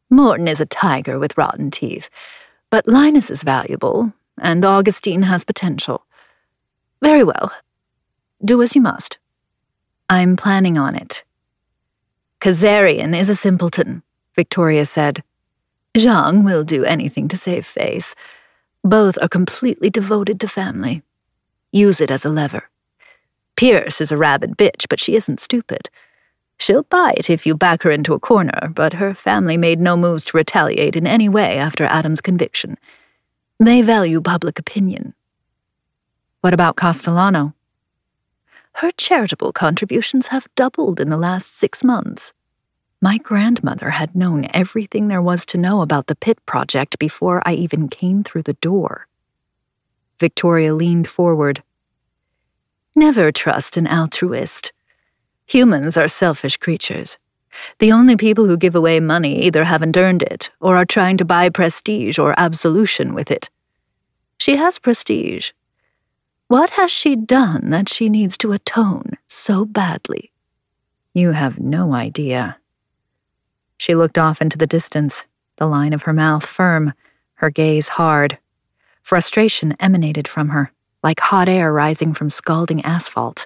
Morton is a tiger with rotten teeth, but Linus is valuable, and Augustine has potential. Very well. Do as you must. I'm planning on it. Kazarian is a simpleton, Victoria said. Zhang will do anything to save face. Both are completely devoted to family. Use it as a lever. Pierce is a rabid bitch, but she isn't stupid. She'll bite if you back her into a corner, but her family made no moves to retaliate in any way after Adam's conviction. They value public opinion. What about Castellano? Her charitable contributions have doubled in the last 6 months. My grandmother had known everything there was to know about the Pit Project before I even came through the door. Victoria leaned forward. Never trust an altruist. Humans are selfish creatures. The only people who give away money either haven't earned it or are trying to buy prestige or absolution with it. She has prestige. What has she done that she needs to atone so badly? You have no idea. She looked off into the distance, the line of her mouth firm, her gaze hard. Frustration emanated from her, like hot air rising from scalding asphalt.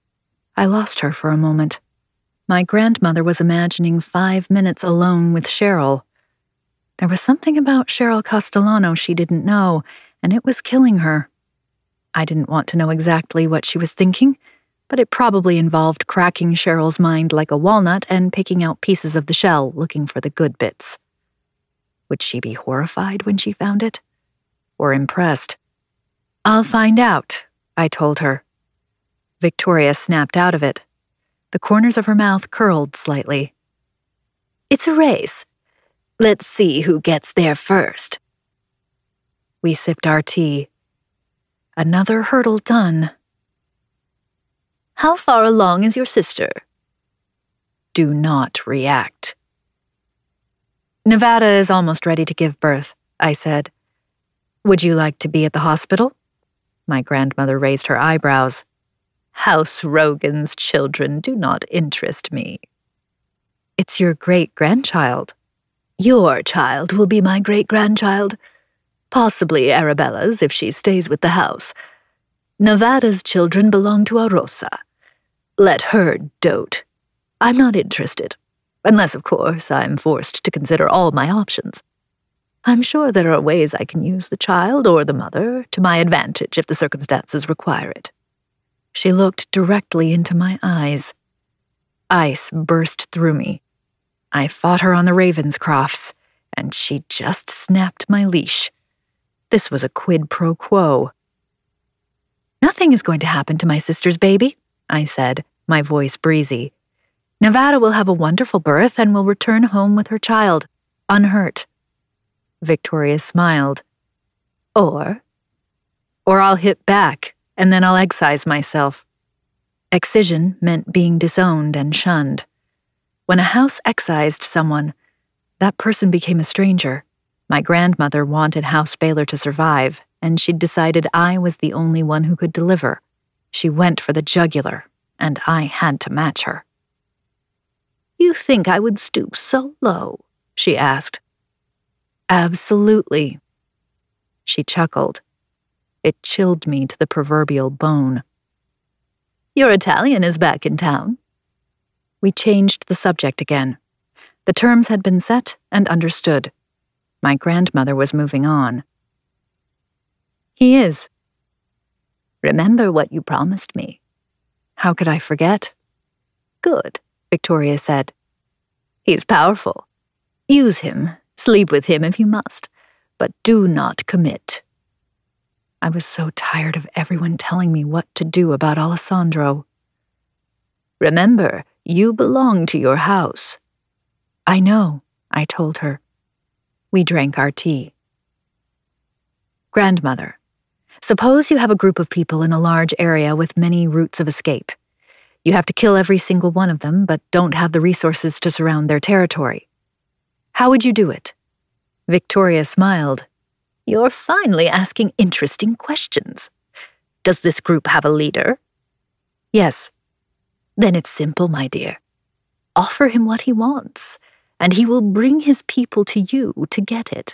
I lost her for a moment. My grandmother was imagining 5 minutes alone with Cheryl. There was something about Cheryl Castellano she didn't know, and it was killing her. I didn't want to know exactly what she was thinking, but it probably involved cracking Cheryl's mind like a walnut and picking out pieces of the shell, looking for the good bits. Would she be horrified when she found it? Or impressed? I'll find out, I told her. Victoria snapped out of it. The corners of her mouth curled slightly. It's a race. Let's see who gets there first. We sipped our tea. Another hurdle done. How far along is your sister? Do not react. Nevada is almost ready to give birth, I said. Would you like to be at the hospital? My grandmother raised her eyebrows. House Rogan's children do not interest me. It's your great-grandchild. Your child will be my great-grandchild. Possibly Arabella's if she stays with the house. Nevada's children belong to Arosa. Let her dote. I'm not interested. Unless, of course, I'm forced to consider all my options. I'm sure there are ways I can use the child or the mother to my advantage if the circumstances require it. She looked directly into my eyes. Ice burst through me. I fought her on the Ravenscrofts, and she just snapped my leash. This was a quid pro quo. Nothing is going to happen to my sister's baby, I said, my voice breezy. Nevada will have a wonderful birth and will return home with her child, unhurt. Victoria smiled. Or I'll hit back, and then I'll excise myself. Excision meant being disowned and shunned. When a house excised someone, that person became a stranger. My grandmother wanted House Baylor to survive, and she'd decided I was the only one who could deliver. She went for the jugular, and I had to match her. You think I would stoop so low? She asked. Absolutely. She chuckled. It chilled me to the proverbial bone. Your Italian is back in town. We changed the subject again. The terms had been set and understood. My grandmother was moving on. He is. Remember what you promised me. How could I forget? Good, Victoria said. He's powerful. Use him, sleep with him if you must, but do not commit. I was so tired of everyone telling me what to do about Alessandro. Remember, you belong to your house. I know, I told her. We drank our tea. Grandmother, suppose you have a group of people in a large area with many routes of escape. You have to kill every single one of them, but don't have the resources to surround their territory. How would you do it? Victoria smiled. You're finally asking interesting questions. Does this group have a leader? Yes. Then it's simple, my dear. Offer him what he wants. and he will bring his people to you to get it.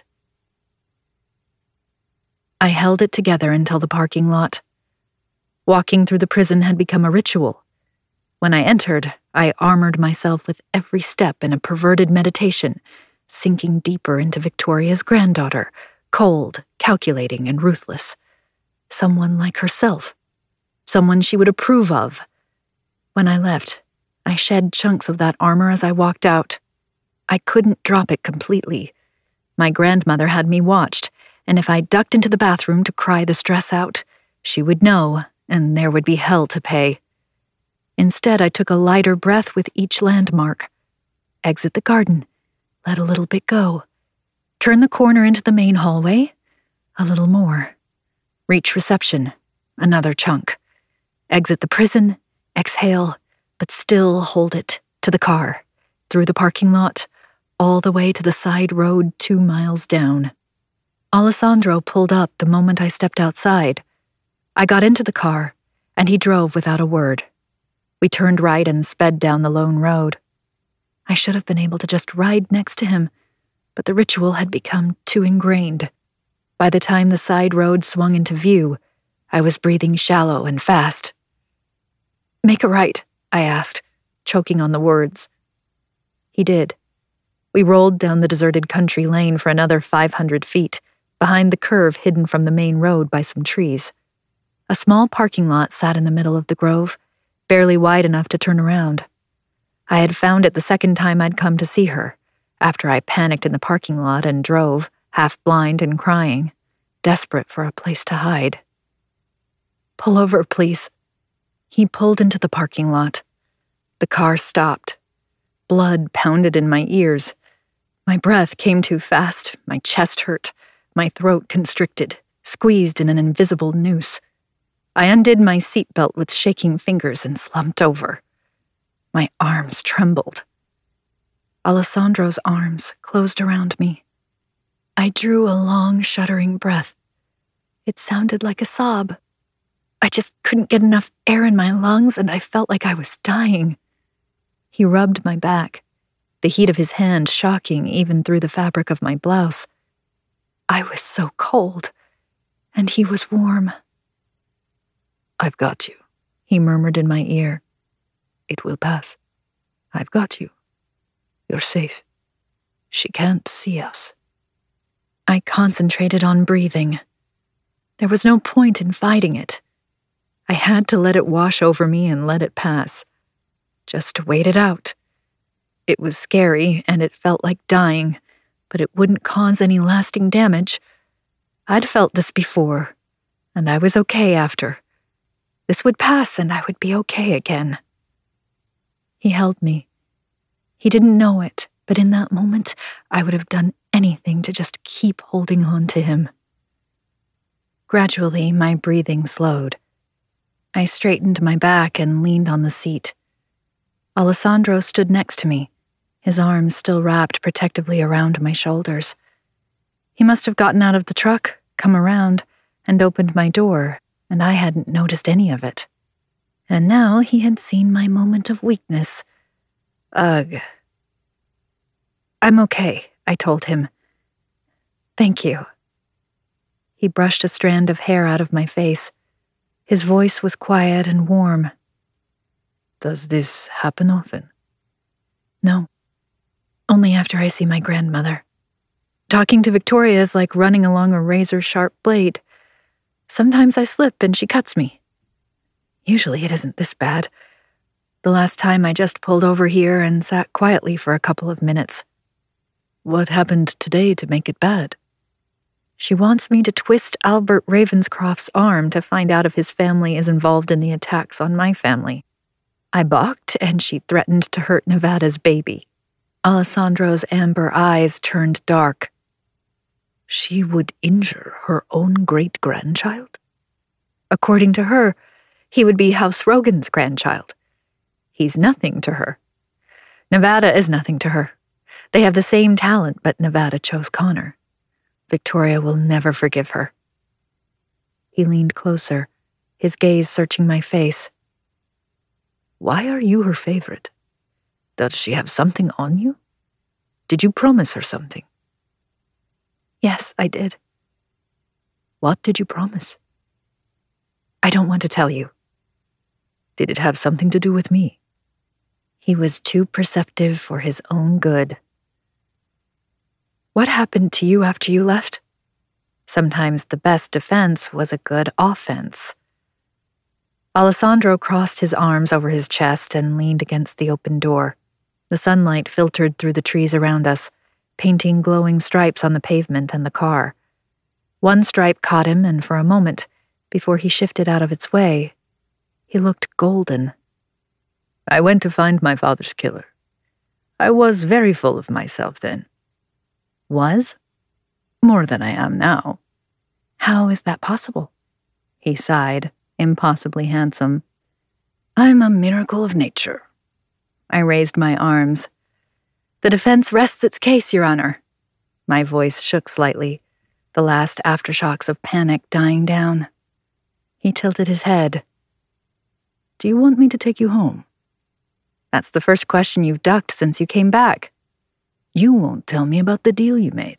I held it together until the parking lot. Walking through the prison had become a ritual. When I entered, I armored myself with every step in a perverted meditation, sinking deeper into Victoria's granddaughter, cold, calculating, and ruthless. Someone like herself. Someone she would approve of. When I left, I shed chunks of that armor as I walked out. I couldn't drop it completely. My grandmother had me watched, and if I ducked into the bathroom to cry the stress out, she would know, and there would be hell to pay. Instead, I took a lighter breath with each landmark. Exit the garden. Let a little bit go. Turn the corner into the main hallway. A little more. Reach reception. Another chunk. Exit the prison. Exhale, but still hold it. To the car. Through the parking lot. All the way to the side road 2 miles down. Alessandro pulled up the moment I stepped outside. I got into the car, and he drove without a word. We turned right and sped down the lone road. I should have been able to just ride next to him, but the ritual had become too ingrained. By the time the side road swung into view, I was breathing shallow and fast. "Make a right," I asked, choking on the words. He did. We rolled down the deserted country lane for another 500 feet, behind the curve hidden from the main road by some trees. A small parking lot sat in the middle of the grove, barely wide enough to turn around. I had found it the second time I'd come to see her, after I panicked in the parking lot and drove, half blind and crying, desperate for a place to hide. "Pull over, please." He pulled into the parking lot. The car stopped. Blood pounded in my ears. My breath came too fast, my chest hurt, my throat constricted, squeezed in an invisible noose. I undid my seatbelt with shaking fingers and slumped over. My arms trembled. Alessandro's arms closed around me. I drew a long, shuddering breath. It sounded like a sob. I just couldn't get enough air in my lungs, and I felt like I was dying. He rubbed my back, the heat of his hand shocking even through the fabric of my blouse. I was so cold, and he was warm. "I've got you," he murmured in my ear. "It will pass. I've got you. You're safe. She can't see us." I concentrated on breathing. There was no point in fighting it. I had to let it wash over me and let it pass. Just wait it out. It was scary, and it felt like dying, but it wouldn't cause any lasting damage. I'd felt this before, and I was okay after. This would pass, and I would be okay again. He held me. He didn't know it, but in that moment, I would have done anything to just keep holding on to him. Gradually, my breathing slowed. I straightened my back and leaned on the seat. Alessandro stood next to me, his arms still wrapped protectively around my shoulders. He must have gotten out of the truck, come around, and opened my door, and I hadn't noticed any of it. And now he had seen my moment of weakness. Ugh. "I'm okay," I told him. "Thank you." He brushed a strand of hair out of my face. His voice was quiet and warm. "Does this happen often?" "No. Only after I see my grandmother. Talking to Victoria is like running along a razor-sharp blade. Sometimes I slip and she cuts me. Usually it isn't this bad. The last time I just pulled over here and sat quietly for a couple of minutes." "What happened today to make it bad?" "She wants me to twist Albert Ravenscroft's arm to find out if his family is involved in the attacks on my family. I balked, and she threatened to hurt Nevada's baby." Alessandro's amber eyes turned dark. "She would injure her own great-grandchild?" "According to her, he would be House Rogan's grandchild. He's nothing to her. Nevada is nothing to her. They have the same talent, but Nevada chose Connor. Victoria will never forgive her." He leaned closer, his gaze searching my face. "Why are you her favorite? Does she have something on you?" Did you promise her something? Yes, I did. What did you promise? I don't want to tell you. Did it have something to do with me? He was too perceptive for his own good. What happened to you after you left? Sometimes the best defense was a good offense. Alessandro crossed his arms over his chest and leaned against the open door. The sunlight filtered through the trees around us, painting glowing stripes on the pavement and the car. One stripe caught him, and for a moment, before he shifted out of its way, he looked golden. I went to find my father's killer. I was very full of myself then. Was? More than I am now. How is that possible? He sighed, impossibly handsome. I'm a miracle of nature. I raised my arms. The defense rests its case, Your Honor. My voice shook slightly, the last aftershocks of panic dying down. He tilted his head. Do you want me to take you home? That's the first question you've ducked since you came back. You won't tell me about the deal you made.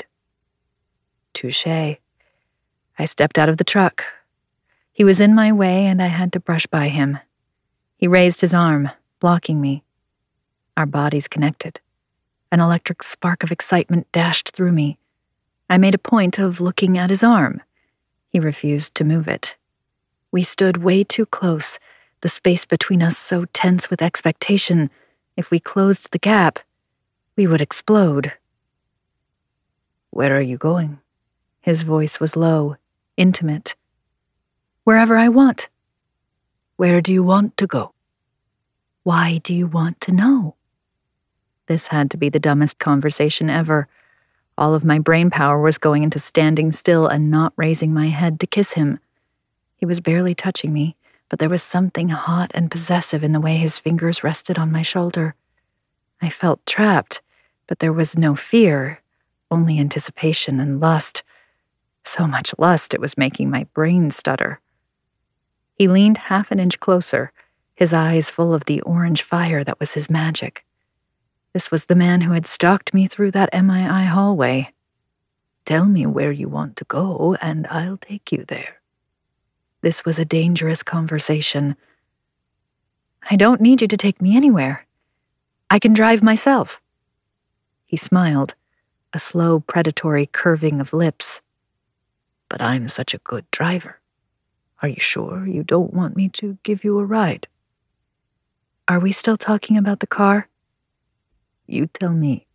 Touché. I stepped out of the truck. He was in my way, and I had to brush by him. He raised his arm, blocking me. Our bodies connected. An electric spark of excitement dashed through me. I made a point of looking at his arm. He refused to move it. We stood way too close, the space between us so tense with expectation. If we closed the gap, we would explode. Where are you going? His voice was low, intimate. Wherever I want. Where do you want to go? Why do you want to know? This had to be the dumbest conversation ever. All of my brain power was going into standing still and not raising my head to kiss him. He was barely touching me, but there was something hot and possessive in the way his fingers rested on my shoulder. I felt trapped, but there was no fear, only anticipation and lust. So much lust it was making my brain stutter. He leaned half an inch closer, his eyes full of the orange fire that was his magic. This was the man who had stalked me through that MII hallway. Tell me where you want to go, and I'll take you there. This was a dangerous conversation. I don't need you to take me anywhere. I can drive myself. He smiled, a slow, predatory curving of lips. But I'm such a good driver. Are you sure you don't want me to give you a ride? Are we still talking about the car? You tell me.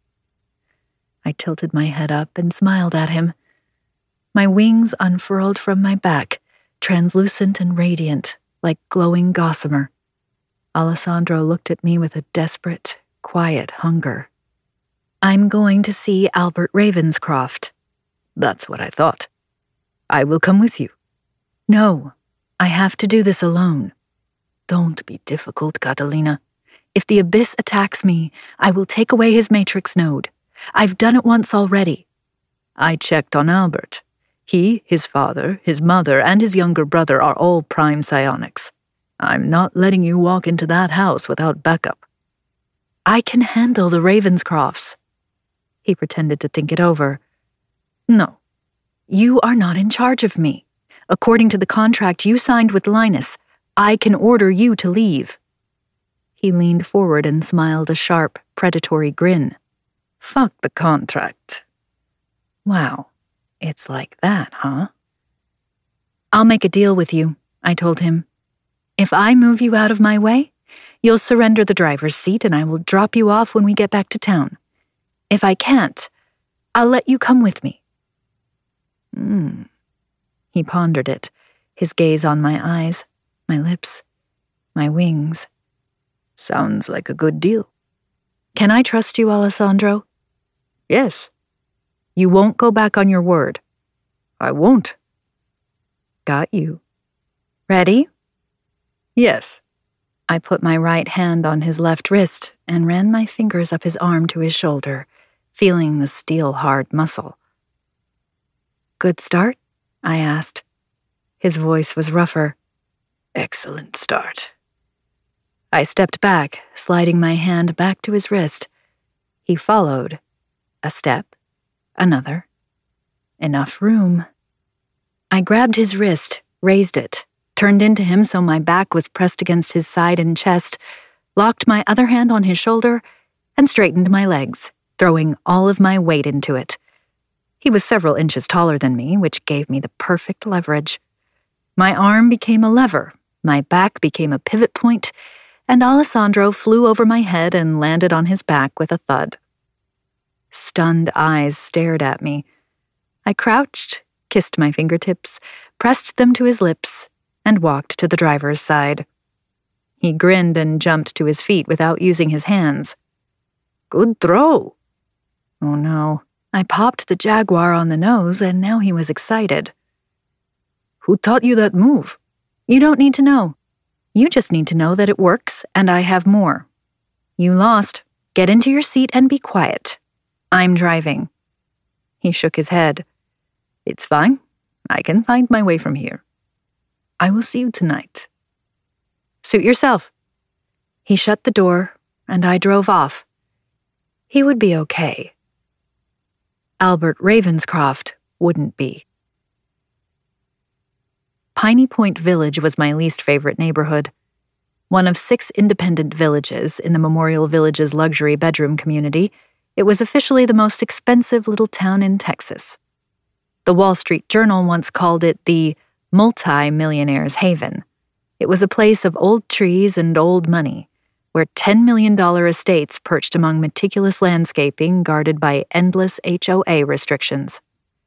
I tilted my head up and smiled at him. My wings unfurled from my back, translucent and radiant, like glowing gossamer. Alessandro looked at me with a desperate, quiet hunger. I'm going to see Albert Ravenscroft. That's what I thought. I will come with you. No, I have to do this alone. Don't be difficult, Catalina. If the Abyss attacks me, I will take away his matrix node. I've done it once already. I checked on Albert. He, his father, his mother, and his younger brother are all prime psionics. I'm not letting you walk into that house without backup. I can handle the Ravenscrofts. He pretended to think it over. No, you are not in charge of me. According to the contract you signed with Linus, I can order you to leave. He leaned forward and smiled a sharp, predatory grin. Fuck the contract. Wow, it's like that, huh? I'll make a deal with you, I told him. If I move you out of my way, you'll surrender the driver's seat and I will drop you off when we get back to town. If I can't, I'll let you come with me. He pondered it, his gaze on my eyes, my lips, my wings. Sounds like a good deal. Can I trust you, Alessandro? Yes. You won't go back on your word. I won't. Got you. Ready? Yes. I put my right hand on his left wrist and ran my fingers up his arm to his shoulder, feeling the steel-hard muscle. Good start? I asked. His voice was rougher. Excellent start. I stepped back, sliding my hand back to his wrist. He followed, A step. Another. Enough room. I grabbed his wrist, raised it, turned into him so my back was pressed against his side and chest, locked my other hand on his shoulder, and straightened my legs, throwing all of my weight into it. He was several inches taller than me, which gave me the perfect leverage. My arm became a lever, my back became a pivot point, and Alessandro flew over my head and landed on his back with a thud. Stunned eyes stared at me. I crouched, kissed my fingertips, pressed them to his lips, and walked to the driver's side. He grinned and jumped to his feet without using his hands. Good throw. Oh no, I popped the Jaguar on the nose and now he was excited. Who taught you that move? You don't need to know. You just need to know that it works and I have more. You lost. Get into your seat and be quiet. I'm driving. He shook his head. It's fine. I can find my way from here. I will see you tonight. Suit yourself. He shut the door, and I drove off. He would be okay. Albert Ravenscroft wouldn't be. Piney Point Village was my least favorite neighborhood. One of 6 independent villages in the Memorial Village's luxury bedroom community, it was officially the most expensive little town in Texas. The Wall Street Journal once called it the multi-millionaire's haven. It was a place of old trees and old money, where $10 million estates perched among meticulous landscaping guarded by endless HOA restrictions.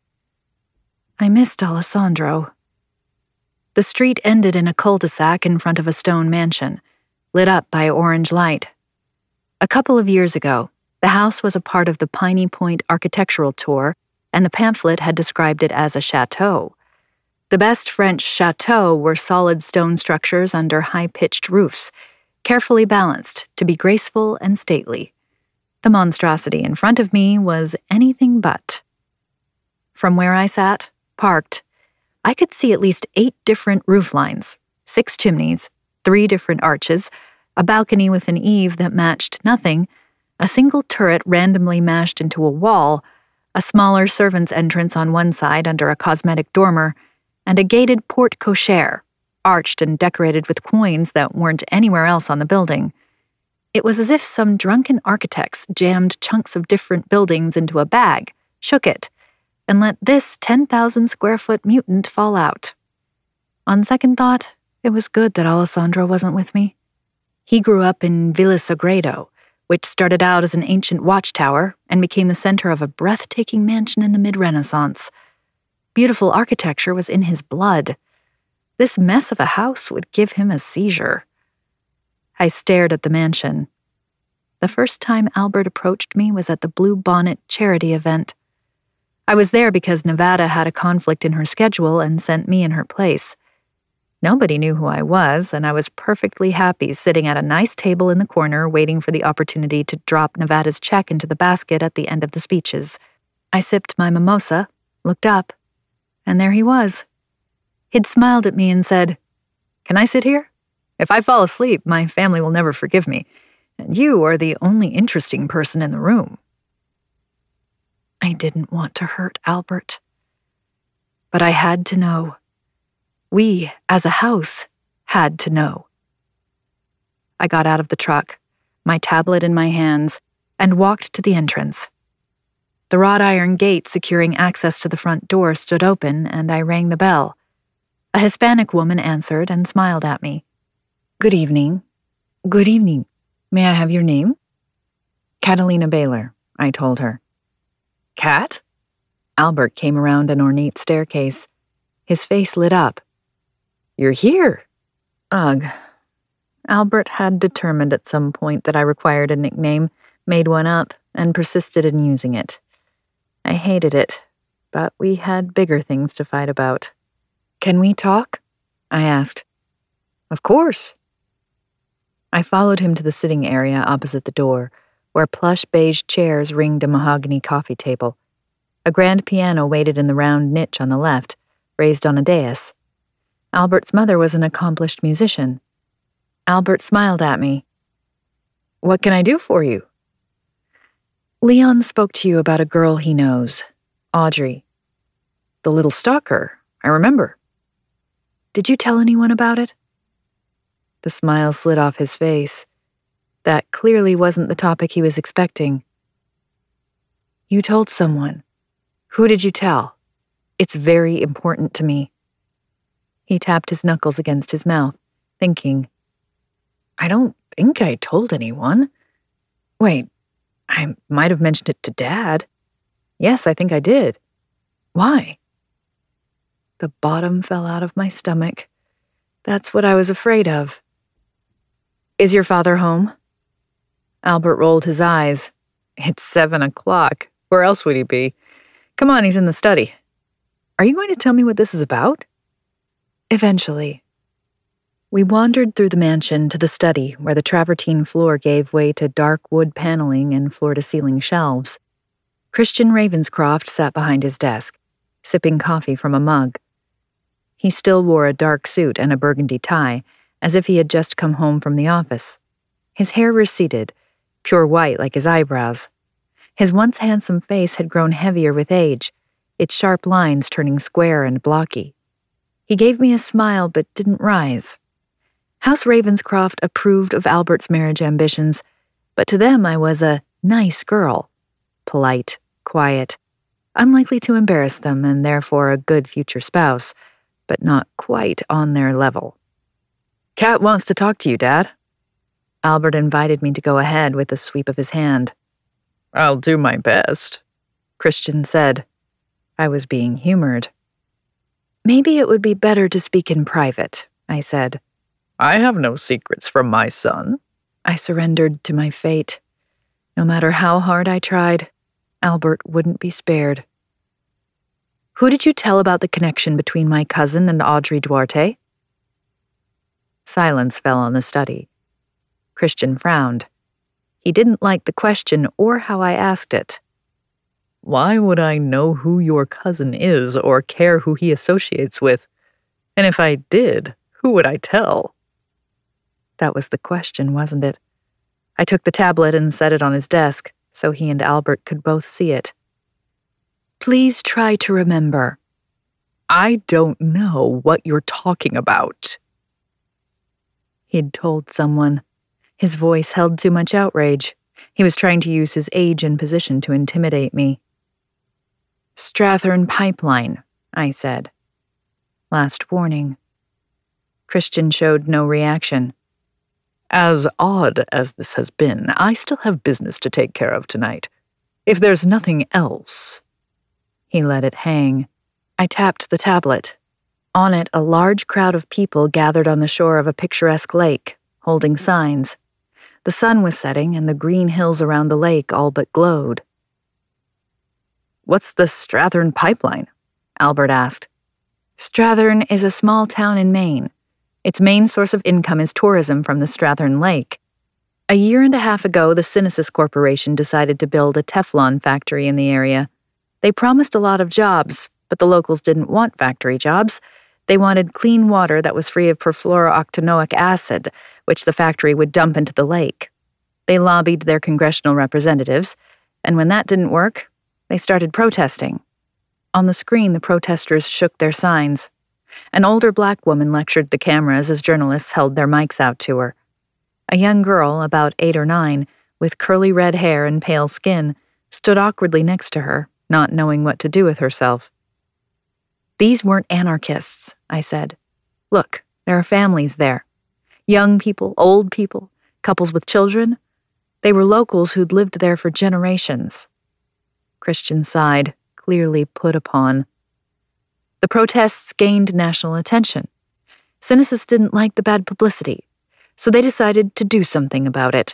I missed Alessandro. The street ended in a cul-de-sac in front of a stone mansion, lit up by orange light. A couple of years ago, the house was a part of the Piney Point architectural tour, and the pamphlet had described it as a chateau. The best French chateaux were solid stone structures under high-pitched roofs, carefully balanced to be graceful and stately. The monstrosity in front of me was anything but. From where I sat, parked, I could see at least 8 different roof lines, 6 chimneys, 3 different arches, a balcony with an eave that matched nothing, a single turret randomly mashed into a wall, a smaller servant's entrance on one side under a cosmetic dormer, and a gated porte cochere, arched and decorated with coins that weren't anywhere else on the building. It was as if some drunken architects jammed chunks of different buildings into a bag, shook it, and let this 10,000-square-foot mutant fall out. On second thought, it was good that Alessandro wasn't with me. He grew up in Villa Sagredo, which started out as an ancient watchtower and became the center of a breathtaking mansion in the mid-Renaissance. Beautiful architecture was in his blood. This mess of a house would give him a seizure. I stared at the mansion. The first time Albert approached me was at the Blue Bonnet charity event. I was there because Nevada had a conflict in her schedule and sent me in her place. Nobody knew who I was, and I was perfectly happy sitting at a nice table in the corner waiting for the opportunity to drop Nevada's check into the basket at the end of the speeches. I sipped my mimosa, looked up, and there he was. He'd smiled at me and said, "Can I sit here? If I fall asleep, my family will never forgive me, and you are the only interesting person in the room." I didn't want to hurt Albert, but I had to know. We, as a house, had to know. I got out of the truck, my tablet in my hands, and walked to the entrance. The wrought iron gate securing access to the front door stood open, and I rang the bell. A Hispanic woman answered and smiled at me. "Good evening." "Good evening. May I have your name?" "Catalina Baylor," I told her. "Cat?" Albert came around an ornate staircase. His face lit up. "You're here." Ugh. Albert had determined at some point that I required a nickname, made one up, and persisted in using it. I hated it, but we had bigger things to fight about. "Can we talk?" I asked. "Of course." I followed him to the sitting area opposite the door, where plush beige chairs ringed a mahogany coffee table. A grand piano waited in the round niche on the left, raised on a dais. Albert's mother was an accomplished musician. Albert smiled at me. "What can I do for you?" Leon spoke to you about a girl he knows, Audrey. The little stalker, I remember. Did you tell anyone about it? The smile slid off his face. That clearly wasn't the topic he was expecting. You told someone. Who did you tell? It's very important to me. He tapped his knuckles against his mouth, thinking. I don't think I told anyone. Wait, I might have mentioned it to Dad. Yes, I think I did. Why? The bottom fell out of my stomach. That's what I was afraid of. Is your father home? Albert rolled his eyes. It's 7 o'clock. Where else would he be? Come on, he's in the study. Are you going to tell me what this is about? Eventually. We wandered through the mansion to the study where the travertine floor gave way to dark wood paneling and floor-to-ceiling shelves. Christian Ravenscroft sat behind his desk, sipping coffee from a mug. He still wore a dark suit and a burgundy tie, as if he had just come home from the office. His hair receded, pure white like his eyebrows. His once handsome face had grown heavier with age, its sharp lines turning square and blocky. He gave me a smile but didn't rise. House Ravenscroft approved of Albert's marriage ambitions, but to them I was a nice girl. Polite, quiet, unlikely to embarrass them and therefore a good future spouse, but not quite on their level. Kat wants to talk to you, Dad. Albert invited me to go ahead with a sweep of his hand. I'll do my best, Christian said. I was being humored. Maybe it would be better to speak in private, I said. I have no secrets from my son. I surrendered to my fate. No matter how hard I tried, Albert wouldn't be spared. Who did you tell about the connection between my cousin and Audrey Duarte? Silence fell on the study. Christian frowned. He didn't like the question or how I asked it. Why would I know who your cousin is or care who he associates with? And if I did, who would I tell? That was the question, wasn't it? I took the tablet and set it on his desk so he and Albert could both see it. Please try to remember. I don't know what you're talking about. He'd told someone. His voice held too much outrage. He was trying to use his age and position to intimidate me. Strathern Pipeline, I said. Last warning. Christian showed no reaction. As odd as this has been, I still have business to take care of tonight. If there's nothing else... He let it hang. I tapped the tablet. On it, a large crowd of people gathered on the shore of a picturesque lake, holding signs. The sun was setting, and the green hills around the lake all but glowed. What's the Strathern Pipeline? Albert asked. Strathern is a small town in Maine. Its main source of income is tourism from the Strathern Lake. A year and a half ago, the Synesis Corporation decided to build a Teflon factory in the area. They promised a lot of jobs, but the locals didn't want factory jobs. They wanted clean water that was free of perfluorooctanoic acid, which the factory would dump into the lake. They lobbied their congressional representatives, and when that didn't work, they started protesting. On the screen, the protesters shook their signs. An older black woman lectured the cameras as journalists held their mics out to her. A young girl, about 8 or 9, with curly red hair and pale skin, stood awkwardly next to her, not knowing what to do with herself. These weren't anarchists, I said. Look, there are families there. Young people, old people, couples with children. They were locals who'd lived there for generations. Christian sighed, clearly put upon. The protests gained national attention. Synesis didn't like the bad publicity, so they decided to do something about it.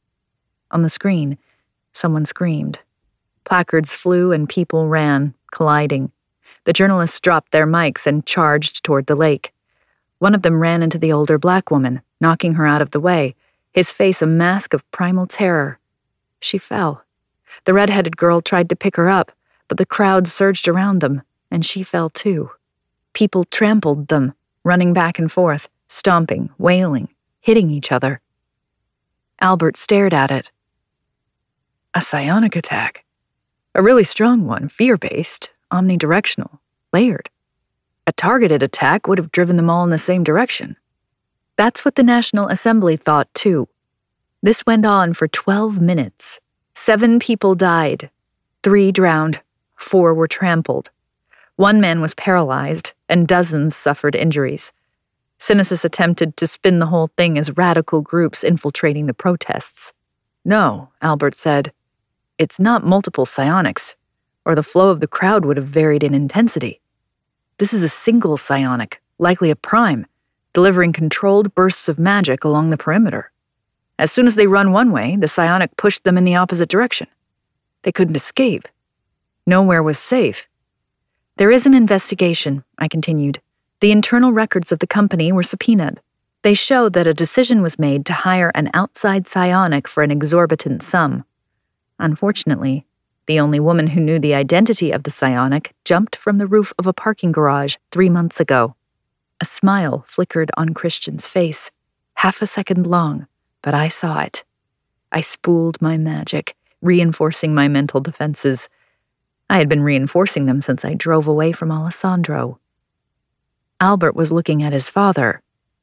On the screen, someone screamed. Placards flew and people ran, colliding. The journalists dropped their mics and charged toward the lake. One of them ran into the older black woman, knocking her out of the way, his face a mask of primal terror. She fell. The red-headed girl tried to pick her up, but the crowd surged around them, and she fell too. People trampled them, running back and forth, stomping, wailing, hitting each other. Albert stared at it. A psionic attack. A really strong one, fear-based, omnidirectional, layered. A targeted attack would have driven them all in the same direction. That's what the National Assembly thought, too. This went on for 12 minutes. 7 people died. 3 drowned. 4 were trampled. 1 man was paralyzed, and dozens suffered injuries. Synesis attempted to spin the whole thing as radical groups infiltrating the protests. No, Albert said. It's not multiple psionics, or the flow of the crowd would have varied in intensity. This is a single psionic, likely a prime, delivering controlled bursts of magic along the perimeter. As soon as they run one way, the psionic pushed them in the opposite direction. They couldn't escape. Nowhere was safe. There is an investigation, I continued. The internal records of the company were subpoenaed. They show that a decision was made to hire an outside psionic for an exorbitant sum. Unfortunately, the only woman who knew the identity of the psionic jumped from the roof of a parking garage 3 months ago. A smile flickered on Christian's face, half a second long, but I saw it. I spooled my magic, reinforcing my mental defenses. I had been reinforcing them since I drove away from Alessandro. Albert was looking at his father.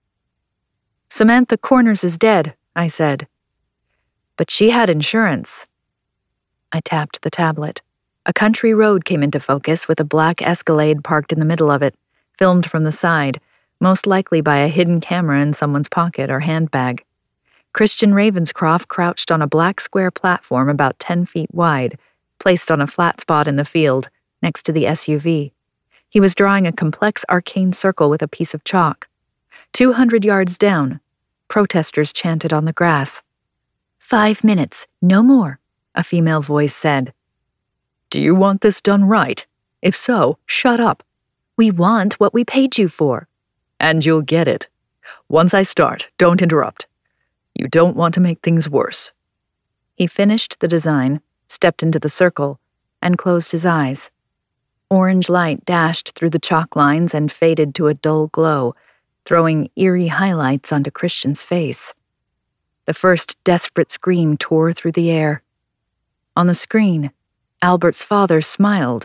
Samantha Corners is dead, I said. But she had insurance. I tapped the tablet. A country road came into focus with a black Escalade parked in the middle of it, filmed from the side, most likely by a hidden camera in someone's pocket or handbag. Christian Ravenscroft crouched on a black square platform about 10 feet wide, placed on a flat spot in the field, next to the SUV. He was drawing a complex arcane circle with a piece of chalk. 200 yards down, protesters chanted on the grass. 5 minutes, no more, a female voice said. Do you want this done right? If so, shut up. We want what we paid you for. And you'll get it. Once I start, don't interrupt. You don't want to make things worse. He finished the design, stepped into the circle, and closed his eyes. Orange light dashed through the chalk lines and faded to a dull glow, throwing eerie highlights onto Christian's face. The first desperate scream tore through the air. On the screen, Albert's father smiled.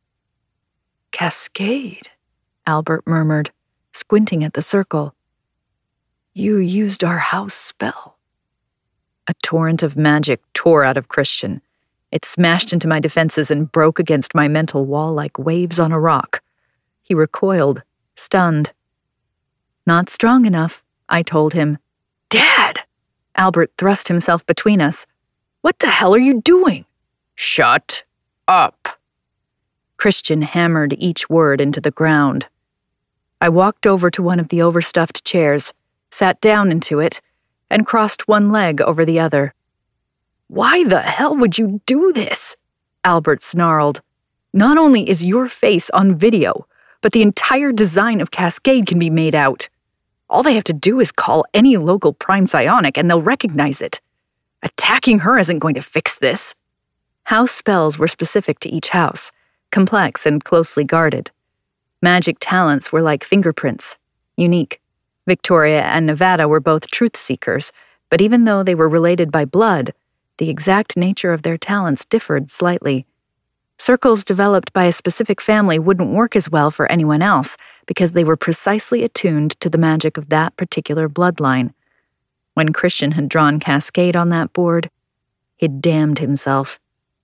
Cascade, Albert murmured, squinting at the circle. You used our house spell. A torrent of magic tore out of Christian. It smashed into my defenses and broke against my mental wall like waves on a rock. He recoiled, stunned. Not strong enough, I told him. Dad! Albert thrust himself between us. What the hell are you doing? Shut up. Christian hammered each word into the ground. I walked over to one of the overstuffed chairs, sat down into it, and crossed one leg over the other. Why the hell would you do this? Albert snarled. Not only is your face on video, but the entire design of Cascade can be made out. All they have to do is call any local prime psionic and they'll recognize it. Attacking her isn't going to fix this. House spells were specific to each house, complex and closely guarded. Magic talents were like fingerprints, unique. Victoria and Nevada were both truth seekers, but even though they were related by blood, the exact nature of their talents differed slightly. Circles developed by a specific family wouldn't work as well for anyone else because they were precisely attuned to the magic of that particular bloodline. When Christian had drawn Cascade on that board, he'd damned himself.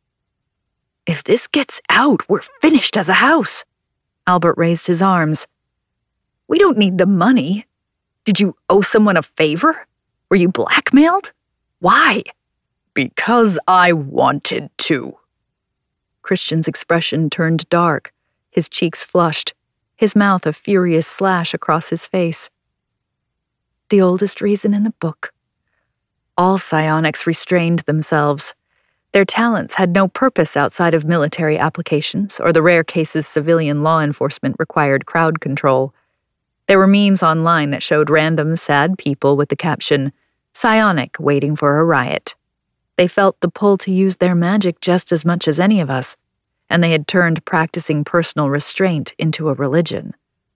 If this gets out, we're finished as a house. Albert raised his arms. We don't need the money. Did you owe someone a favor? Were you blackmailed? Why? Because I wanted to. Christian's expression turned dark, his cheeks flushed, his mouth a furious slash across his face. The oldest reason in the book. All psionics restrained themselves. Their talents had no purpose outside of military applications or the rare cases civilian law enforcement required crowd control. There were memes online that showed random sad people with the caption, "Psionic waiting for a riot." They felt the pull to use their magic just as much as any of us, and they had turned practicing personal restraint into a religion.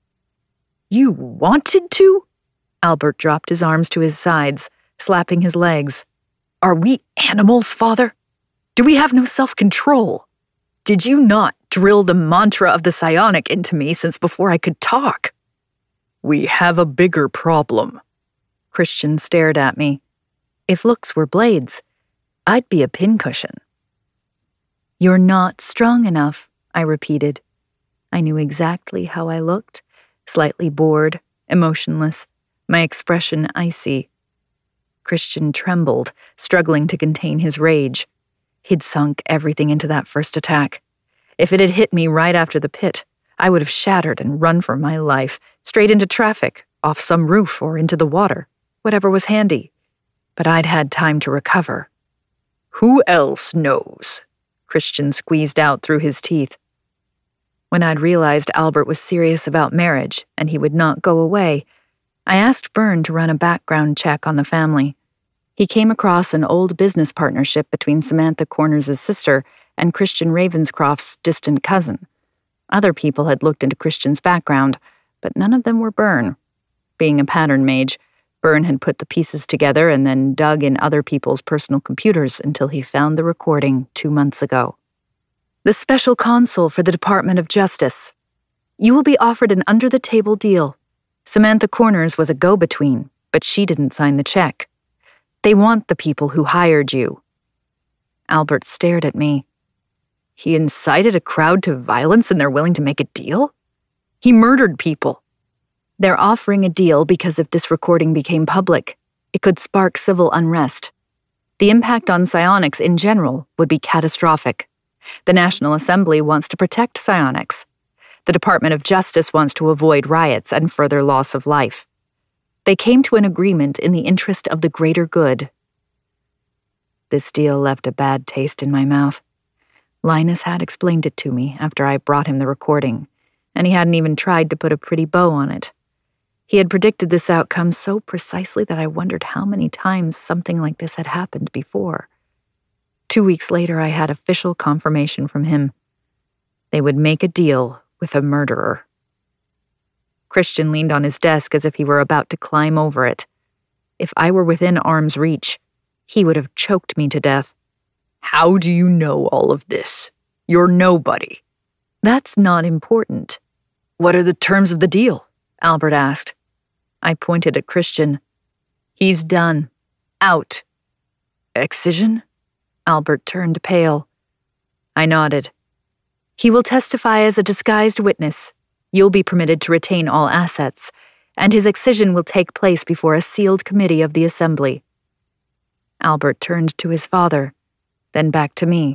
You wanted to? Albert dropped his arms to his sides, slapping his legs. Are we animals, Father? Do we have no self-control? Did you not drill the mantra of the psionic into me since before I could talk? We have a bigger problem. Christian stared at me. If looks were blades, I'd be a pincushion. You're not strong enough, I repeated. I knew exactly how I looked, slightly bored, emotionless, my expression icy. Christian trembled, struggling to contain his rage. He'd sunk everything into that first attack. If it had hit me right after the pit, I would have shattered and run for my life, straight into traffic, off some roof or into the water, whatever was handy. But I'd had time to recover. Who else knows? Christian squeezed out through his teeth. When I'd realized Albert was serious about marriage and he would not go away, I asked Byrne to run a background check on the family. He came across an old business partnership between Samantha Corners' sister and Christian Ravenscroft's distant cousin. Other people had looked into Christian's background, but none of them were Byrne. Being a pattern mage, Byrne had put the pieces together and then dug in other people's personal computers until he found the recording 2 months ago. The special consul for the Department of Justice. You will be offered an under-the-table deal. Samantha Corners was a go-between, but she didn't sign the check. They want the people who hired you. Albert stared at me. He incited a crowd to violence and they're willing to make a deal? He murdered people. They're offering a deal because if this recording became public, it could spark civil unrest. The impact on psionics in general would be catastrophic. The National Assembly wants to protect psionics. The Department of Justice wants to avoid riots and further loss of life. They came to an agreement in the interest of the greater good. This deal left a bad taste in my mouth. Linus had explained it to me after I brought him the recording, and he hadn't even tried to put a pretty bow on it. He had predicted this outcome so precisely that I wondered how many times something like this had happened before. 2 weeks later, I had official confirmation from him. They would make a deal with a murderer. Christian leaned on his desk as if he were about to climb over it. If I were within arm's reach, he would have choked me to death. How do you know all of this? You're nobody. That's not important. What are the terms of the deal? Albert asked. I pointed at Christian. He's done. Out. Excision? Albert turned pale. I nodded. He will testify as a disguised witness. You'll be permitted to retain all assets, and his excision will take place before a sealed committee of the Assembly. Albert turned to his father, then back to me.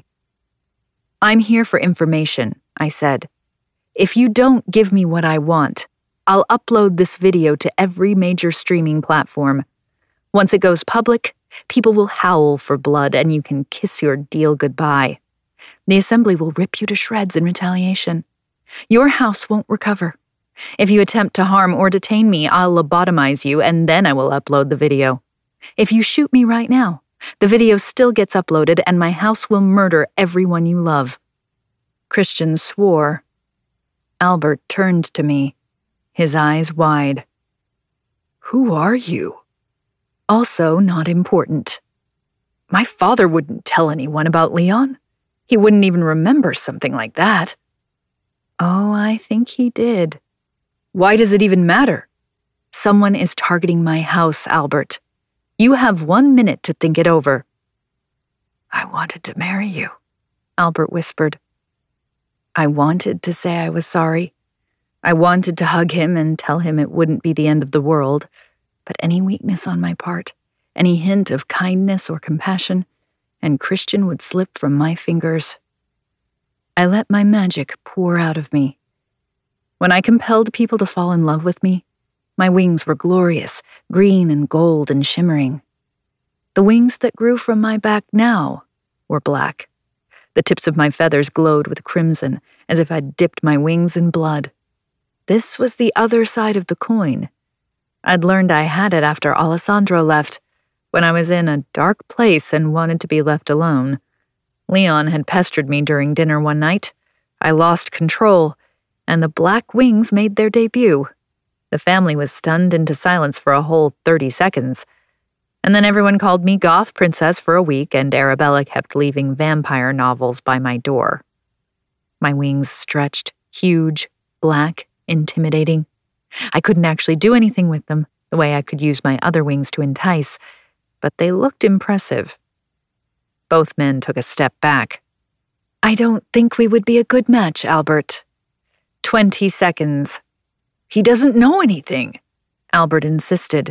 I'm here for information, I said. If you don't give me what I want, I'll upload this video to every major streaming platform. Once it goes public, people will howl for blood and you can kiss your deal goodbye. The Assembly will rip you to shreds in retaliation. Your house won't recover. If you attempt to harm or detain me, I'll lobotomize you and then I will upload the video. If you shoot me right now, the video still gets uploaded and my house will murder everyone you love. Christian swore. Albert turned to me, his eyes wide. Who are you? Also not important. My father wouldn't tell anyone about Leon. He wouldn't even remember something like that. Oh, I think he did. Why does it even matter? Someone is targeting my house, Albert. You have 1 minute to think it over. I wanted to marry you, Albert whispered. I wanted to say I was sorry. I wanted to hug him and tell him it wouldn't be the end of the world, but any weakness on my part, any hint of kindness or compassion, and Christian would slip from my fingers. I let my magic pour out of me. When I compelled people to fall in love with me, my wings were glorious, green and gold and shimmering. The wings that grew from my back now were black. The tips of my feathers glowed with crimson, as if I'd dipped my wings in blood. This was the other side of the coin. I'd learned I had it after Alessandro left, when I was in a dark place and wanted to be left alone. Leon had pestered me during dinner one night. I lost control, and the black wings made their debut. The family was stunned into silence for a whole 30 seconds. And then everyone called me Goth Princess for a week, and Arabella kept leaving vampire novels by my door. My wings stretched, huge, black, intimidating. I couldn't actually do anything with them, the way I could use my other wings to entice, but they looked impressive. Both men took a step back. I don't think we would be a good match, Albert. 20 seconds. He doesn't know anything, Albert insisted.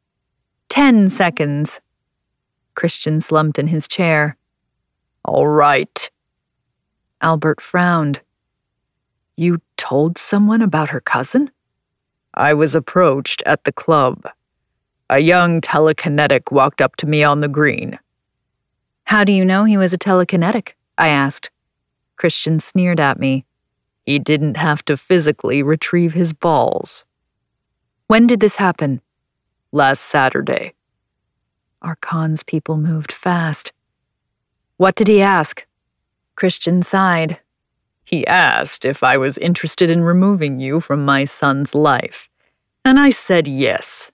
10 seconds. Christian slumped in his chair. All right. Albert frowned. You told someone about her cousin? I was approached at the club. A young telekinetic walked up to me on the green. How do you know he was a telekinetic? I asked. Christian sneered at me. He didn't have to physically retrieve his balls. When did this happen? Last Saturday. Our cons people moved fast. What did he ask? Christian sighed. He asked if I was interested in removing you from my son's life, and I said yes.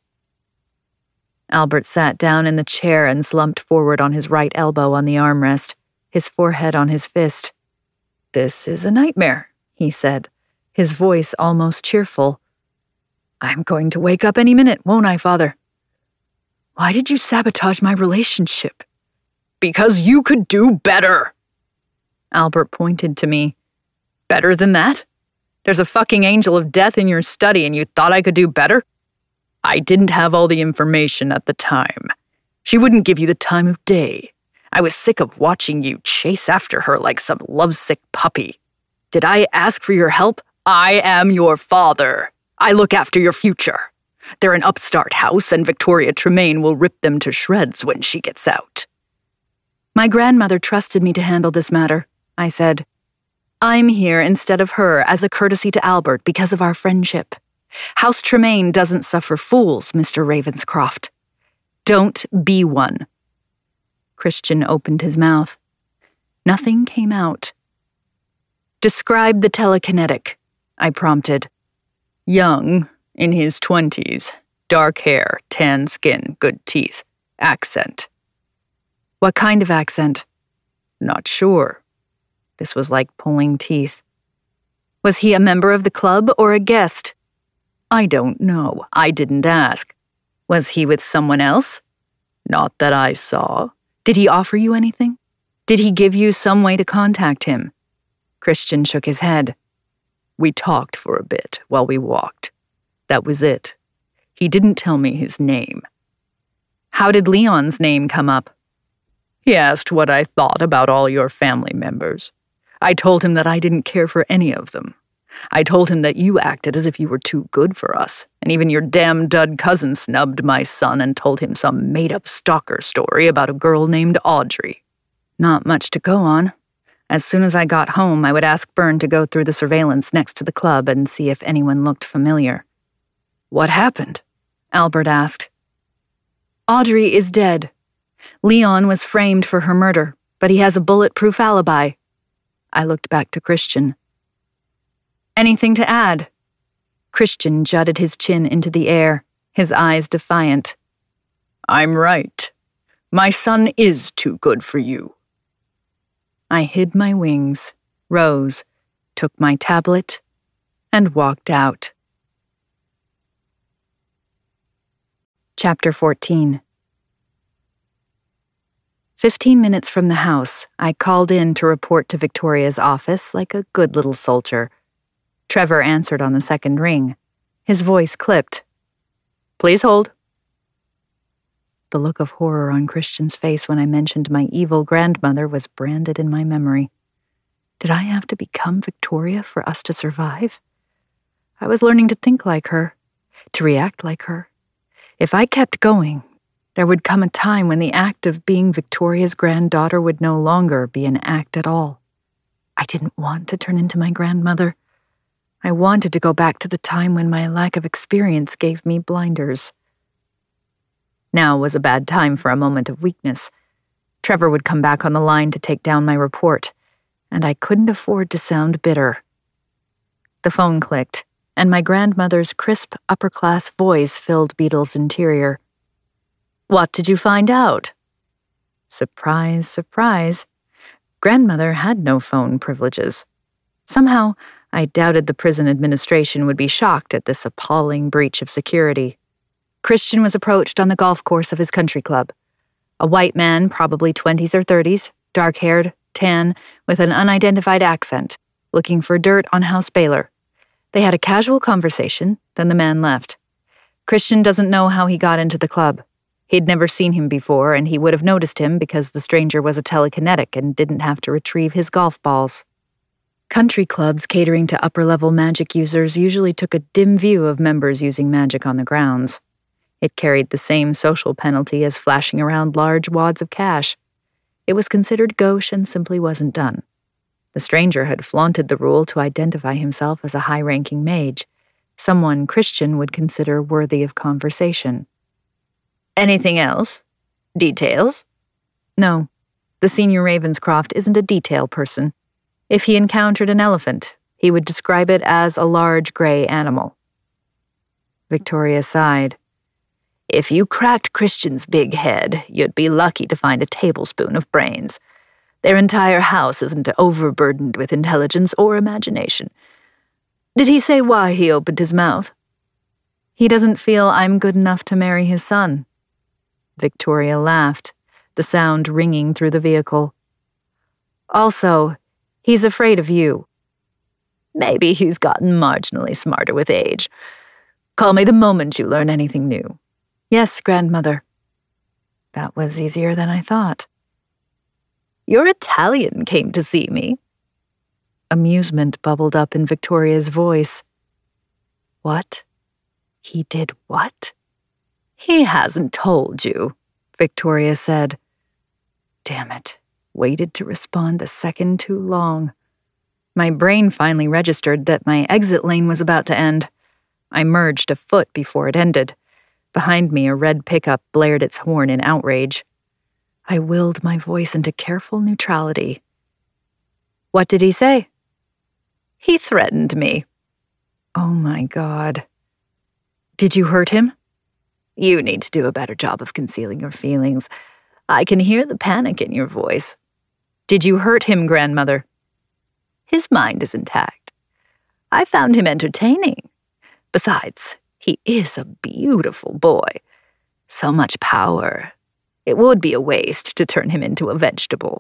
Albert sat down in the chair and slumped forward on his right elbow on the armrest, his forehead on his fist. This is a nightmare, he said, his voice almost cheerful. I'm going to wake up any minute, won't I, Father? Why did you sabotage my relationship? Because you could do better. Albert pointed to me. Better than that? There's a fucking angel of death in your study and you thought I could do better? I didn't have all the information at the time. She wouldn't give you the time of day. I was sick of watching you chase after her like some lovesick puppy. Did I ask for your help? I am your father. I look after your future. They're an upstart house, and Victoria Tremaine will rip them to shreds when she gets out. My grandmother trusted me to handle this matter, I said. I'm here instead of her as a courtesy to Albert because of our friendship. House Tremaine doesn't suffer fools, Mr. Ravenscroft. Don't be one. Christian opened his mouth. Nothing came out. Describe the telekinetic, I prompted. Young, in his 20s, dark hair, tan skin, good teeth, accent. What kind of accent? Not sure. This was like pulling teeth. Was he a member of the club or a guest? I don't know. I didn't ask. Was he with someone else? Not that I saw. Did he offer you anything? Did he give you some way to contact him? Christian shook his head. We talked for a bit while we walked. That was it. He didn't tell me his name. How did Leon's name come up? He asked what I thought about all your family members. I told him that I didn't care for any of them. I told him that you acted as if you were too good for us, and even your damn dud cousin snubbed my son and told him some made-up stalker story about a girl named Audrey. Not much to go on. As soon as I got home, I would ask Byrne to go through the surveillance next to the club and see if anyone looked familiar. What happened? Albert asked. Audrey is dead. Leon was framed for her murder, but he has a bulletproof alibi. I looked back to Christian. Anything to add? Christian jutted his chin into the air, his eyes defiant. I'm right. My son is too good for you. I hid my wings, rose, took my tablet, and walked out. Chapter 14. 15 minutes from the house, I called in to report to Victoria's office like a good little soldier. Trevor answered on the second ring. His voice clipped. Please hold. The look of horror on Christian's face when I mentioned my evil grandmother was branded in my memory. Did I have to become Victoria for us to survive? I was learning to think like her, to react like her. If I kept going, there would come a time when the act of being Victoria's granddaughter would no longer be an act at all. I didn't want to turn into my grandmother. I wanted to go back to the time when my lack of experience gave me blinders. Now was a bad time for a moment of weakness. Trevor would come back on the line to take down my report, and I couldn't afford to sound bitter. The phone clicked, and my grandmother's crisp, upper-class voice filled Beetle's interior. What did you find out? Surprise, surprise. Grandmother had no phone privileges. Somehow, I doubted the prison administration would be shocked at this appalling breach of security. Christian was approached on the golf course of his country club. A white man, probably 20s or 30s, dark-haired, tan, with an unidentified accent, looking for dirt on House Baylor. They had a casual conversation, then the man left. Christian doesn't know how he got into the club. He'd never seen him before, and he would have noticed him because the stranger was a telekinetic and didn't have to retrieve his golf balls. Country clubs catering to upper-level magic users usually took a dim view of members using magic on the grounds. It carried the same social penalty as flashing around large wads of cash. It was considered gauche and simply wasn't done. The stranger had flaunted the rule to identify himself as a high-ranking mage, someone Christian would consider worthy of conversation. Anything else? Details? No. The senior Ravenscroft isn't a detail person. If he encountered an elephant, he would describe it as a large gray animal. Victoria sighed. If you cracked Christian's big head, you'd be lucky to find a tablespoon of brains. Their entire house isn't overburdened with intelligence or imagination. Did he say why he opened his mouth? He doesn't feel I'm good enough to marry his son. Victoria laughed, the sound ringing through the vehicle. Also, he's afraid of you. Maybe he's gotten marginally smarter with age. Call me the moment you learn anything new. Yes, grandmother. That was easier than I thought. Your Italian came to see me. Amusement bubbled up in Victoria's voice. What? He did what? He hasn't told you, Victoria said. Damn it. Waited to respond a second too long. My brain finally registered that my exit lane was about to end. I merged a foot before it ended. Behind me, a red pickup blared its horn in outrage. I willed my voice into careful neutrality. What did he say? He threatened me. Oh my God. Did you hurt him? You need to do a better job of concealing your feelings. I can hear the panic in your voice. Did you hurt him, grandmother? His mind is intact. I found him entertaining. Besides, he is a beautiful boy. So much power. It would be a waste to turn him into a vegetable.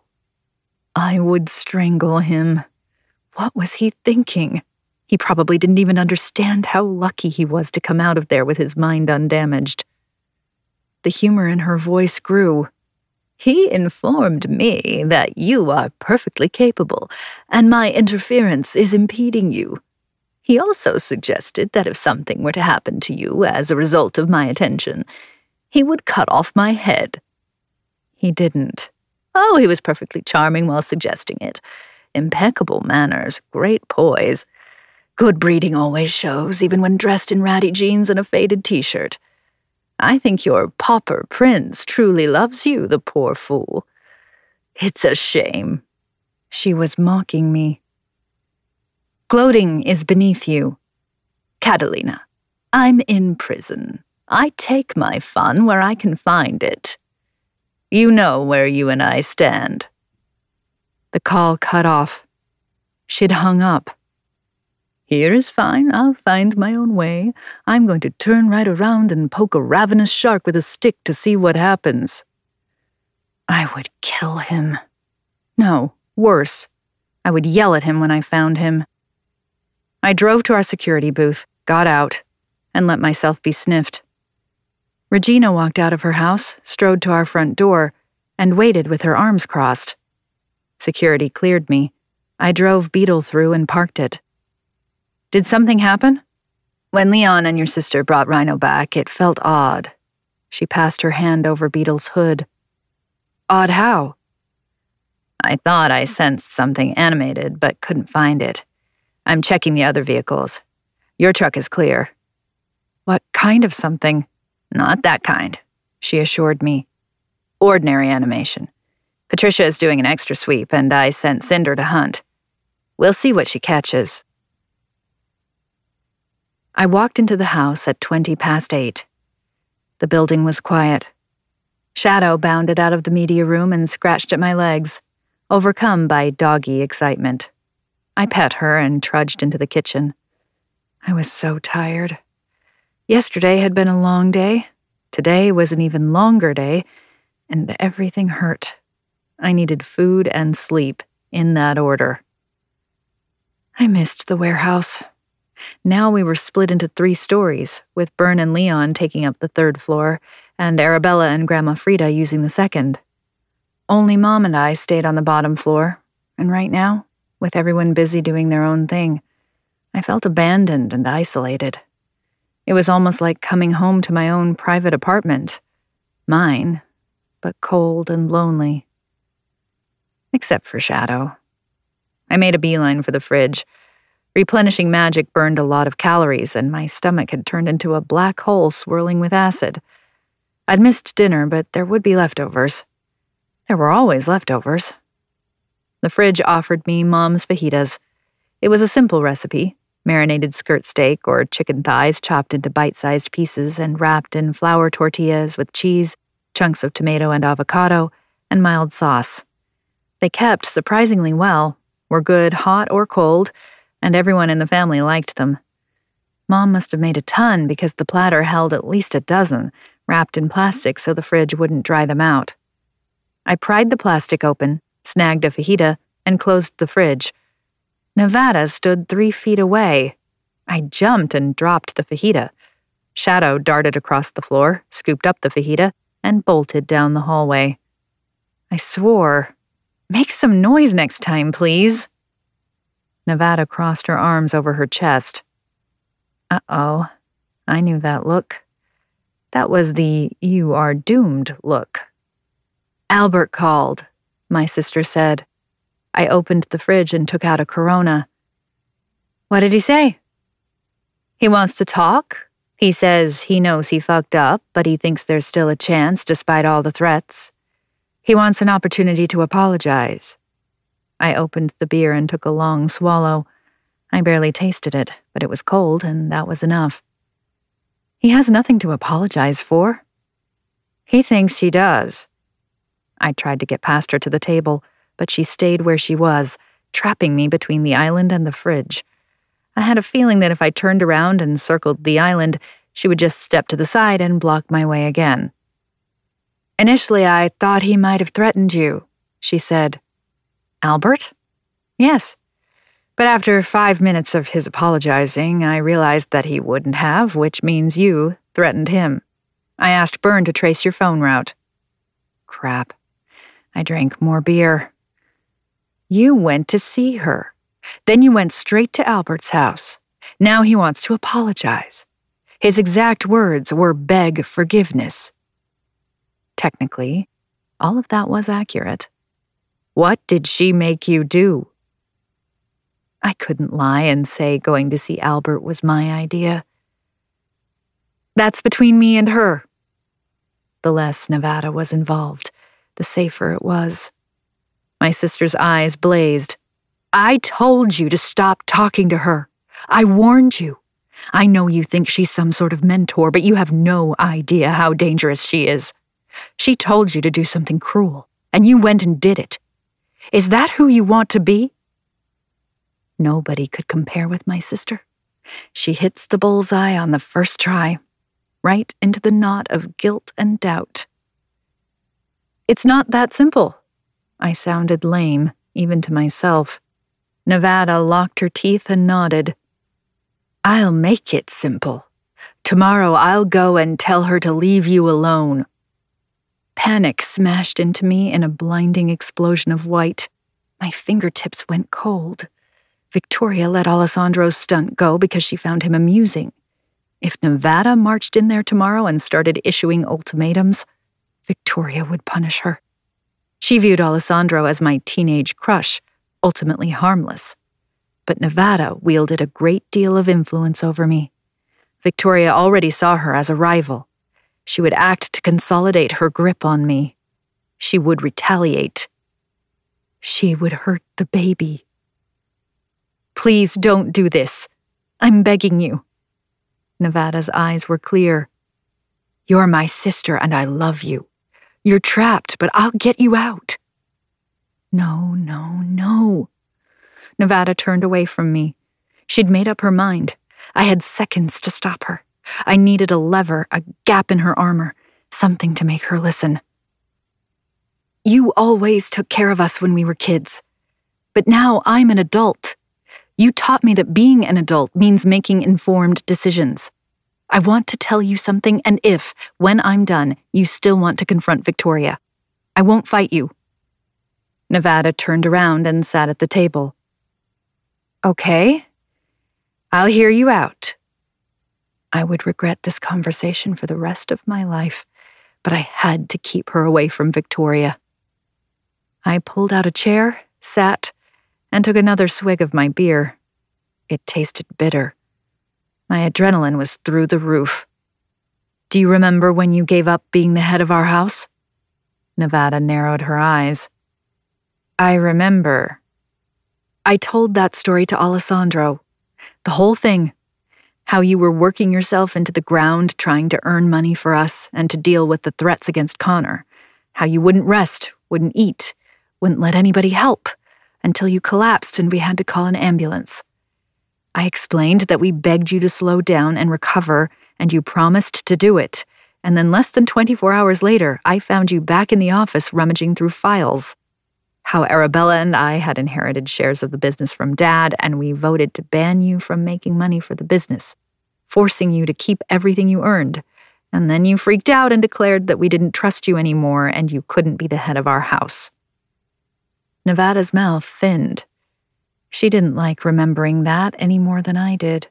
I would strangle him. What was he thinking? He probably didn't even understand how lucky he was to come out of there with his mind undamaged. The humor in her voice grew. He informed me that you are perfectly capable, and my interference is impeding you. He also suggested that if something were to happen to you as a result of my attention, he would cut off my head. He didn't. Oh, he was perfectly charming while suggesting it. Impeccable manners, great poise. Good breeding always shows, even when dressed in ratty jeans and a faded t-shirt. I think your pauper prince truly loves you, the poor fool. It's a shame. She was mocking me. Gloating is beneath you. Catalina, I'm in prison. I take my fun where I can find it. You know where you and I stand. The call cut off. She'd hung up. Here is fine, I'll find my own way. I'm going to turn right around and poke a ravenous shark with a stick to see what happens. I would kill him. No, worse. I would yell at him when I found him. I drove to our security booth, got out, and let myself be sniffed. Regina walked out of her house, strode to our front door, and waited with her arms crossed. Security cleared me. I drove Beetle through and parked it. Did something happen? When Leon and your sister brought Rhino back, it felt odd. She passed her hand over Beetle's hood. Odd how? I thought I sensed something animated, but couldn't find it. I'm checking the other vehicles. Your truck is clear. What kind of something? Not that kind, she assured me. Ordinary animation. Patricia is doing an extra sweep, and I sent Cinder to hunt. We'll see what she catches. I walked into the house at 8:20. The building was quiet. Shadow bounded out of the media room and scratched at my legs, overcome by doggy excitement. I pet her and trudged into the kitchen. I was so tired. Yesterday had been a long day. Today was an even longer day, and everything hurt. I needed food and sleep, in that order. I missed the warehouse. Now we were split into 3 stories, with Bern and Leon taking up the 3rd floor, and Arabella and Grandma Frida using the 2nd. Only Mom and I stayed on the bottom floor, and right now, with everyone busy doing their own thing, I felt abandoned and isolated. It was almost like coming home to my own private apartment. Mine, but cold and lonely. Except for Shadow. I made a beeline for the fridge. Replenishing magic burned a lot of calories, and my stomach had turned into a black hole swirling with acid. I'd missed dinner, but there would be leftovers. There were always leftovers. The fridge offered me Mom's fajitas. It was a simple recipe, marinated skirt steak or chicken thighs chopped into bite-sized pieces and wrapped in flour tortillas with cheese, chunks of tomato and avocado, and mild sauce. They kept surprisingly well, were good hot or cold, and everyone in the family liked them. Mom must have made a ton because the platter held at least a dozen, wrapped in plastic so the fridge wouldn't dry them out. I pried the plastic open, snagged a fajita, and closed the fridge. Nevada stood 3 feet away. I jumped and dropped the fajita. Shadow darted across the floor, scooped up the fajita, and bolted down the hallway. I swore, "Make some noise next time, please." Nevada crossed her arms over her chest. Uh-oh, I knew that look. That was the "you are doomed" look. "Albert called," my sister said. I opened the fridge and took out a Corona. "What did he say?" "He wants to talk. He says he knows he fucked up, but he thinks there's still a chance despite all the threats. He wants an opportunity to apologize." I opened the beer and took a long swallow. I barely tasted it, but it was cold, and that was enough. "He has nothing to apologize for." "He thinks he does." I tried to get past her to the table, but she stayed where she was, trapping me between the island and the fridge. I had a feeling that if I turned around and circled the island, she would just step to the side and block my way again. "Initially, I thought he might have threatened you," she said. "Albert?" "Yes. But after 5 minutes of his apologizing, I realized that he wouldn't have, which means you threatened him. I asked Bern to trace your phone route." Crap. I drank more beer. "You went to see her. Then you went straight to Albert's house. Now he wants to apologize. His exact words were beg forgiveness." Technically, all of that was accurate. "What did she make you do?" I couldn't lie and say going to see Albert was my idea. "That's between me and her." The less Nevada was involved, the safer it was. My sister's eyes blazed. "I told you to stop talking to her. I warned you. I know you think she's some sort of mentor, but you have no idea how dangerous she is. She told you to do something cruel, and you went and did it. Is that who you want to be?" Nobody could compare with my sister. She hits the bullseye on the first try, right into the knot of guilt and doubt. "It's not that simple." I sounded lame, even to myself. Nevada locked her teeth and nodded. "I'll make it simple. Tomorrow I'll go and tell her to leave you alone." Panic smashed into me in a blinding explosion of white. My fingertips went cold. Victoria let Alessandro's stunt go because she found him amusing. If Nevada marched in there tomorrow and started issuing ultimatums, Victoria would punish her. She viewed Alessandro as my teenage crush, ultimately harmless. But Nevada wielded a great deal of influence over me. Victoria already saw her as a rival. She would act to consolidate her grip on me. She would retaliate. She would hurt the baby. "Please don't do this. I'm begging you." Nevada's eyes were clear. "You're my sister and I love you. You're trapped, but I'll get you out." No, no, no. Nevada turned away from me. She'd made up her mind. I had seconds to stop her. I needed a lever, a gap in her armor, something to make her listen. "You always took care of us when we were kids. But now I'm an adult. You taught me that being an adult means making informed decisions. I want to tell you something, and if, when I'm done, you still want to confront Victoria, I won't fight you." Nevada turned around and sat at the table. "Okay, I'll hear you out." I would regret this conversation for the rest of my life, but I had to keep her away from Victoria. I pulled out a chair, sat, and took another swig of my beer. It tasted bitter. My adrenaline was through the roof. "Do you remember when you gave up being the head of our house?" Nevada narrowed her eyes. "I remember." I told that story to Alessandro. The whole thing. How you were working yourself into the ground trying to earn money for us and to deal with the threats against Connor. How you wouldn't rest, wouldn't eat, wouldn't let anybody help, until you collapsed and we had to call an ambulance. I explained that we begged you to slow down and recover, and you promised to do it. And then less than 24 hours later, I found you back in the office rummaging through files. How Arabella and I had inherited shares of the business from Dad, and we voted to ban you from making money for the business, forcing you to keep everything you earned. And then you freaked out and declared that we didn't trust you anymore and you couldn't be the head of our house. Nevada's mouth thinned. She didn't like remembering that any more than I did.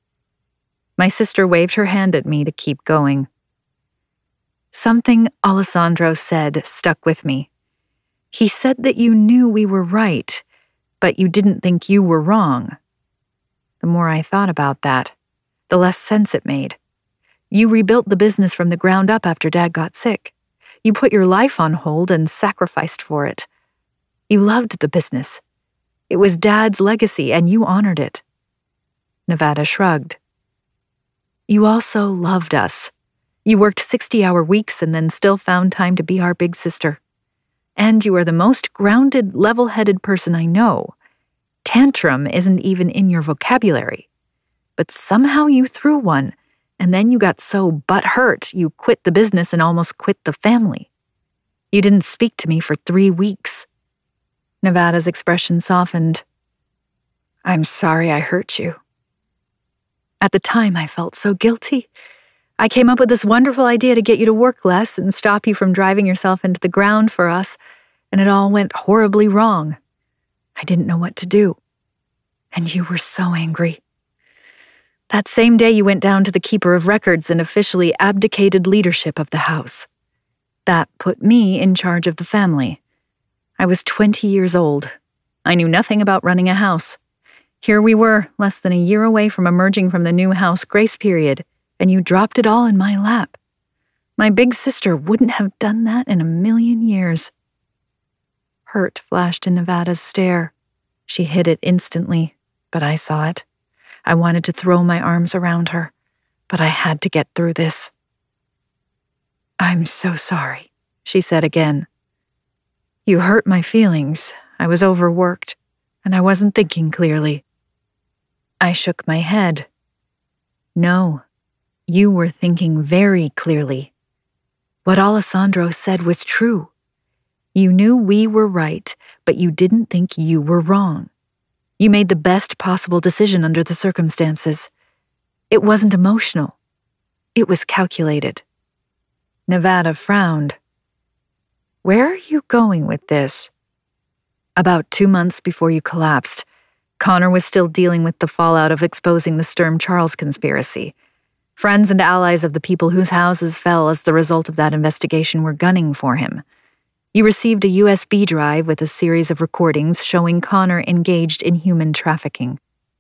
My sister waved her hand at me to keep going. Something Alessandro said stuck with me. He said that you knew we were right, but you didn't think you were wrong. The more I thought about that, the less sense it made. You rebuilt the business from the ground up after Dad got sick. You put your life on hold and sacrificed for it. You loved the business. It was Dad's legacy, and you honored it. Nevada shrugged. You also loved us. You worked 60-hour weeks and then still found time to be our big sister. And you are the most grounded, level-headed person I know. Tantrum isn't even in your vocabulary. But somehow you threw one, and then you got so butthurt you quit the business and almost quit the family. You didn't speak to me for 3 weeks. Nevada's expression softened. I'm sorry I hurt you. At the time, I felt so guilty. I came up with this wonderful idea to get you to work less and stop you from driving yourself into the ground for us, and it all went horribly wrong. I didn't know what to do. And you were so angry. That same day, you went down to the keeper of records and officially abdicated leadership of the house. That put me in charge of the family. I was 20 years old. I knew nothing about running a house. Here we were, less than a year away from emerging from the new house grace period, and you dropped it all in my lap. My big sister wouldn't have done that in a million years. Hurt flashed in Nevada's stare. She hid it instantly, but I saw it. I wanted to throw my arms around her, but I had to get through this. I'm so sorry, she said again. You hurt my feelings. I was overworked, and I wasn't thinking clearly. I shook my head. No, you were thinking very clearly. What Alessandro said was true. You knew we were right, but you didn't think you were wrong. You made the best possible decision under the circumstances. It wasn't emotional. It was calculated. Nevada frowned. Where are you going with this? About 2 months before you collapsed, Connor was still dealing with the fallout of exposing the Sturm Charles conspiracy. Friends and allies of the people whose houses fell as the result of that investigation were gunning for him. You received a USB drive with a series of recordings showing Connor engaged in human trafficking.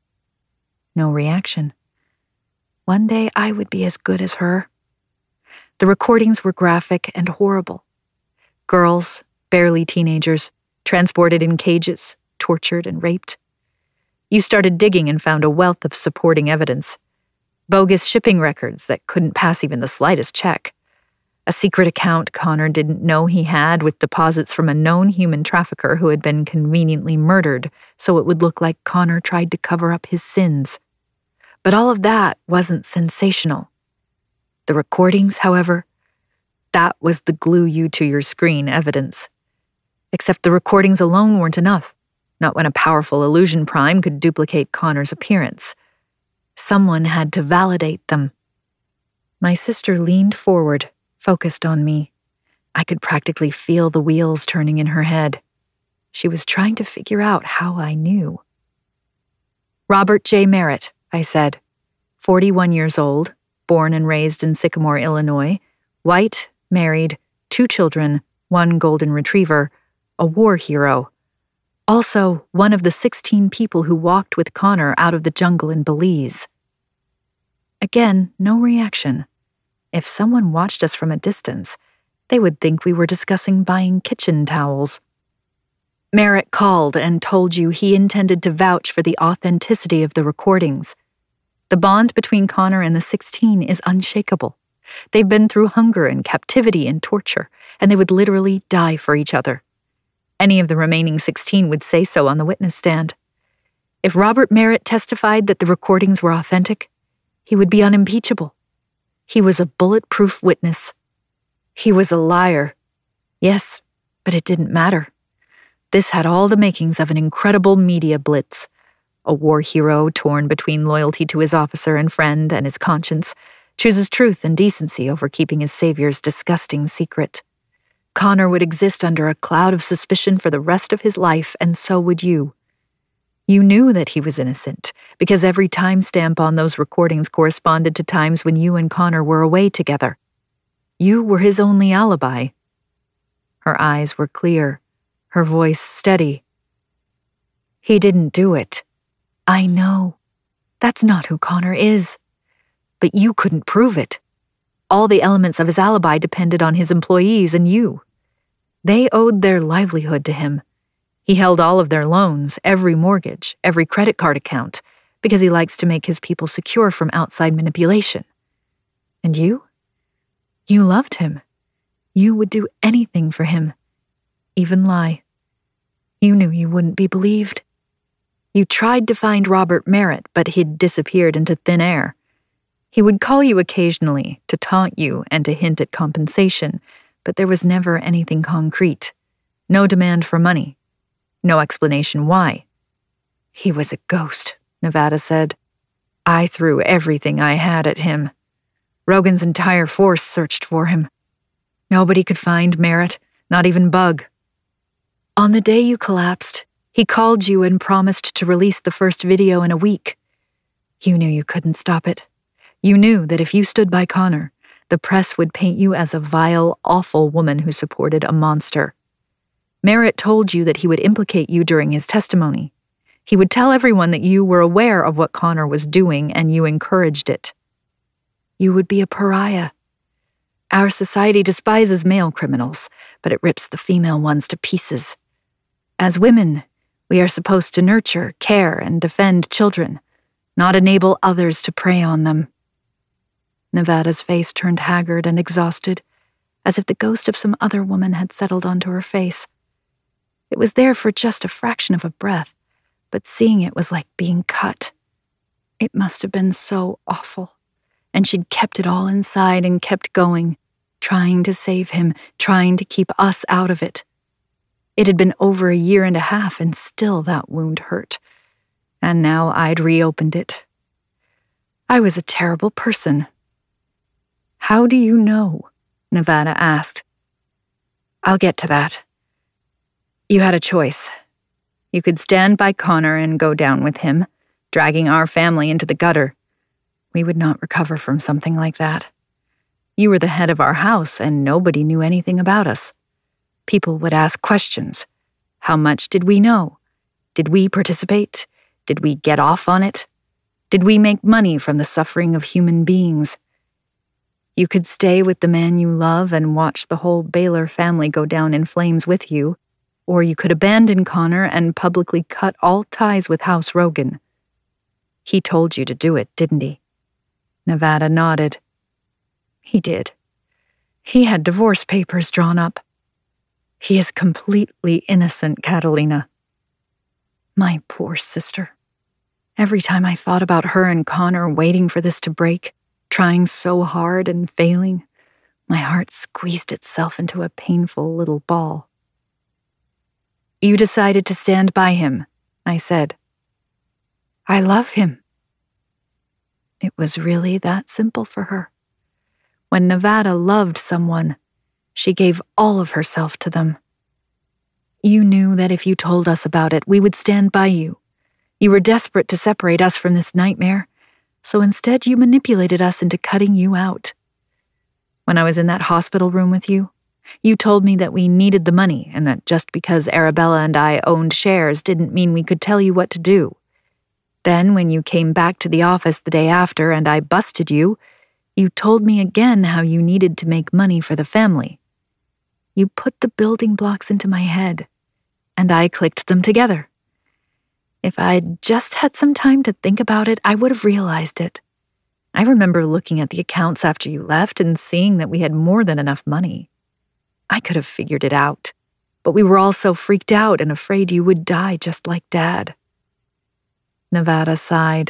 No reaction. One day I would be as good as her. The recordings were graphic and horrible. Girls, barely teenagers, transported in cages, tortured and raped. You started digging and found a wealth of supporting evidence. Bogus shipping records that couldn't pass even the slightest check. A secret account Connor didn't know he had with deposits from a known human trafficker who had been conveniently murdered so it would look like Connor tried to cover up his sins. But all of that wasn't sensational. The recordings, however, that was the glue you to your screen evidence. Except the recordings alone weren't enough, not when a powerful illusion prime could duplicate Connor's appearance. Someone had to validate them. My sister leaned forward, focused on me. I could practically feel the wheels turning in her head. She was trying to figure out how I knew. Robert J. Merritt, I said, 41 years old, born and raised in Sycamore, Illinois, white, married, 2 children, 1 golden retriever, a war hero. Also, one of the 16 people who walked with Connor out of the jungle in Belize. Again, no reaction. If someone watched us from a distance, they would think we were discussing buying kitchen towels. Merritt called and told you he intended to vouch for the authenticity of the recordings. The bond between Connor and the 16 is unshakable. They've been through hunger and captivity and torture, and they would literally die for each other. Any of the remaining 16 would say so on the witness stand. If Robert Merritt testified that the recordings were authentic, he would be unimpeachable. He was a bulletproof witness. He was a liar. Yes, but it didn't matter. This had all the makings of an incredible media blitz. A war hero torn between loyalty to his officer and friend and his conscience chooses truth and decency over keeping his savior's disgusting secret. Connor would exist under a cloud of suspicion for the rest of his life, and so would you. You knew that he was innocent, because every timestamp on those recordings corresponded to times when you and Connor were away together. You were his only alibi. Her eyes were clear, her voice steady. He didn't do it. I know. That's not who Connor is. But you couldn't prove it. All the elements of his alibi depended on his employees and you. They owed their livelihood to him. He held all of their loans, every mortgage, every credit card account, because he likes to make his people secure from outside manipulation. And you? You loved him. You would do anything for him, even lie. You knew you wouldn't be believed. You tried to find Robert Merritt, but he'd disappeared into thin air. He would call you occasionally to taunt you and to hint at compensation, but there was never anything concrete. No demand for money. No explanation why. He was a ghost, Nevada said. I threw everything I had at him. Rogan's entire force searched for him. Nobody could find Merritt, not even Bug. On the day you collapsed, he called you and promised to release the first video in a week. You knew you couldn't stop it. You knew that if you stood by Connor, the press would paint you as a vile, awful woman who supported a monster. Merritt told you that he would implicate you during his testimony. He would tell everyone that you were aware of what Connor was doing and you encouraged it. You would be a pariah. Our society despises male criminals, but it rips the female ones to pieces. As women, we are supposed to nurture, care, and defend children, not enable others to prey on them. Nevada's face turned haggard and exhausted, as if the ghost of some other woman had settled onto her face. It was there for just a fraction of a breath, but seeing it was like being cut. It must have been so awful, and she'd kept it all inside and kept going, trying to save him, trying to keep us out of it. It had been over 1.5 years, and still that wound hurt. And now I'd reopened it. I was a terrible person. How do you know? Nevada asked. I'll get to that. You had a choice. You could stand by Connor and go down with him, dragging our family into the gutter. We would not recover from something like that. You were the head of our house, and nobody knew anything about us. People would ask questions. How much did we know? Did we participate? Did we get off on it? Did we make money from the suffering of human beings? You could stay with the man you love and watch the whole Baylor family go down in flames with you, or you could abandon Connor and publicly cut all ties with House Rogan. He told you to do it, didn't he? Nevada nodded. He did. He had divorce papers drawn up. He is completely innocent, Catalina. My poor sister. Every time I thought about her and Connor waiting for this to break, trying so hard and failing, my heart squeezed itself into a painful little ball. You decided to stand by him, I said. I love him. It was really that simple for her. When Nevada loved someone, she gave all of herself to them. You knew that if you told us about it, we would stand by you. You were desperate to separate us from this nightmare, so instead you manipulated us into cutting you out. When I was in that hospital room with you, you told me that we needed the money and that just because Arabella and I owned shares didn't mean we could tell you what to do. Then, when you came back to the office the day after and I busted you, you told me again how you needed to make money for the family. You put the building blocks into my head, and I clicked them together. If I'd just had some time to think about it, I would have realized it. I remember looking at the accounts after you left and seeing that we had more than enough money. I could have figured it out, but we were all so freaked out and afraid you would die just like Dad. Nevada sighed.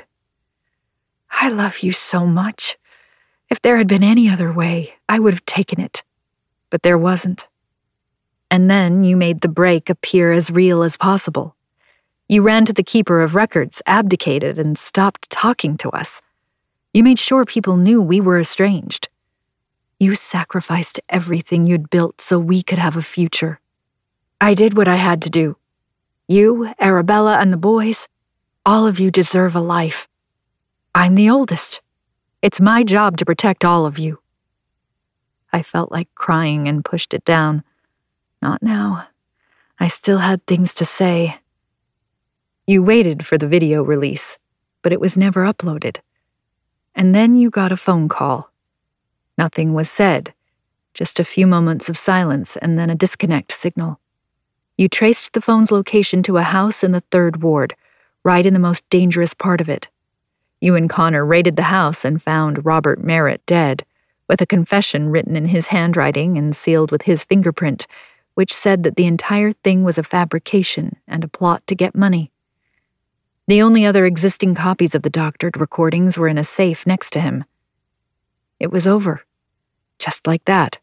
I love you so much. If there had been any other way, I would have taken it. But there wasn't. And then you made the break appear as real as possible. You ran to the keeper of records, abdicated, and stopped talking to us. You made sure people knew we were estranged. You sacrificed everything you'd built so we could have a future. I did what I had to do. You, Arabella, and the boys, all of you deserve a life. I'm the oldest. It's my job to protect all of you. I felt like crying and pushed it down. Not now. I still had things to say. You waited for the video release, but it was never uploaded. And then you got a phone call. Nothing was said, just a few moments of silence and then a disconnect signal. You traced the phone's location to a house in the 3rd Ward, right in the most dangerous part of it. You and Connor raided the house and found Robert Merritt dead, with a confession written in his handwriting and sealed with his fingerprint, which said that the entire thing was a fabrication and a plot to get money. The only other existing copies of the doctored recordings were in a safe next to him. It was over, just like that.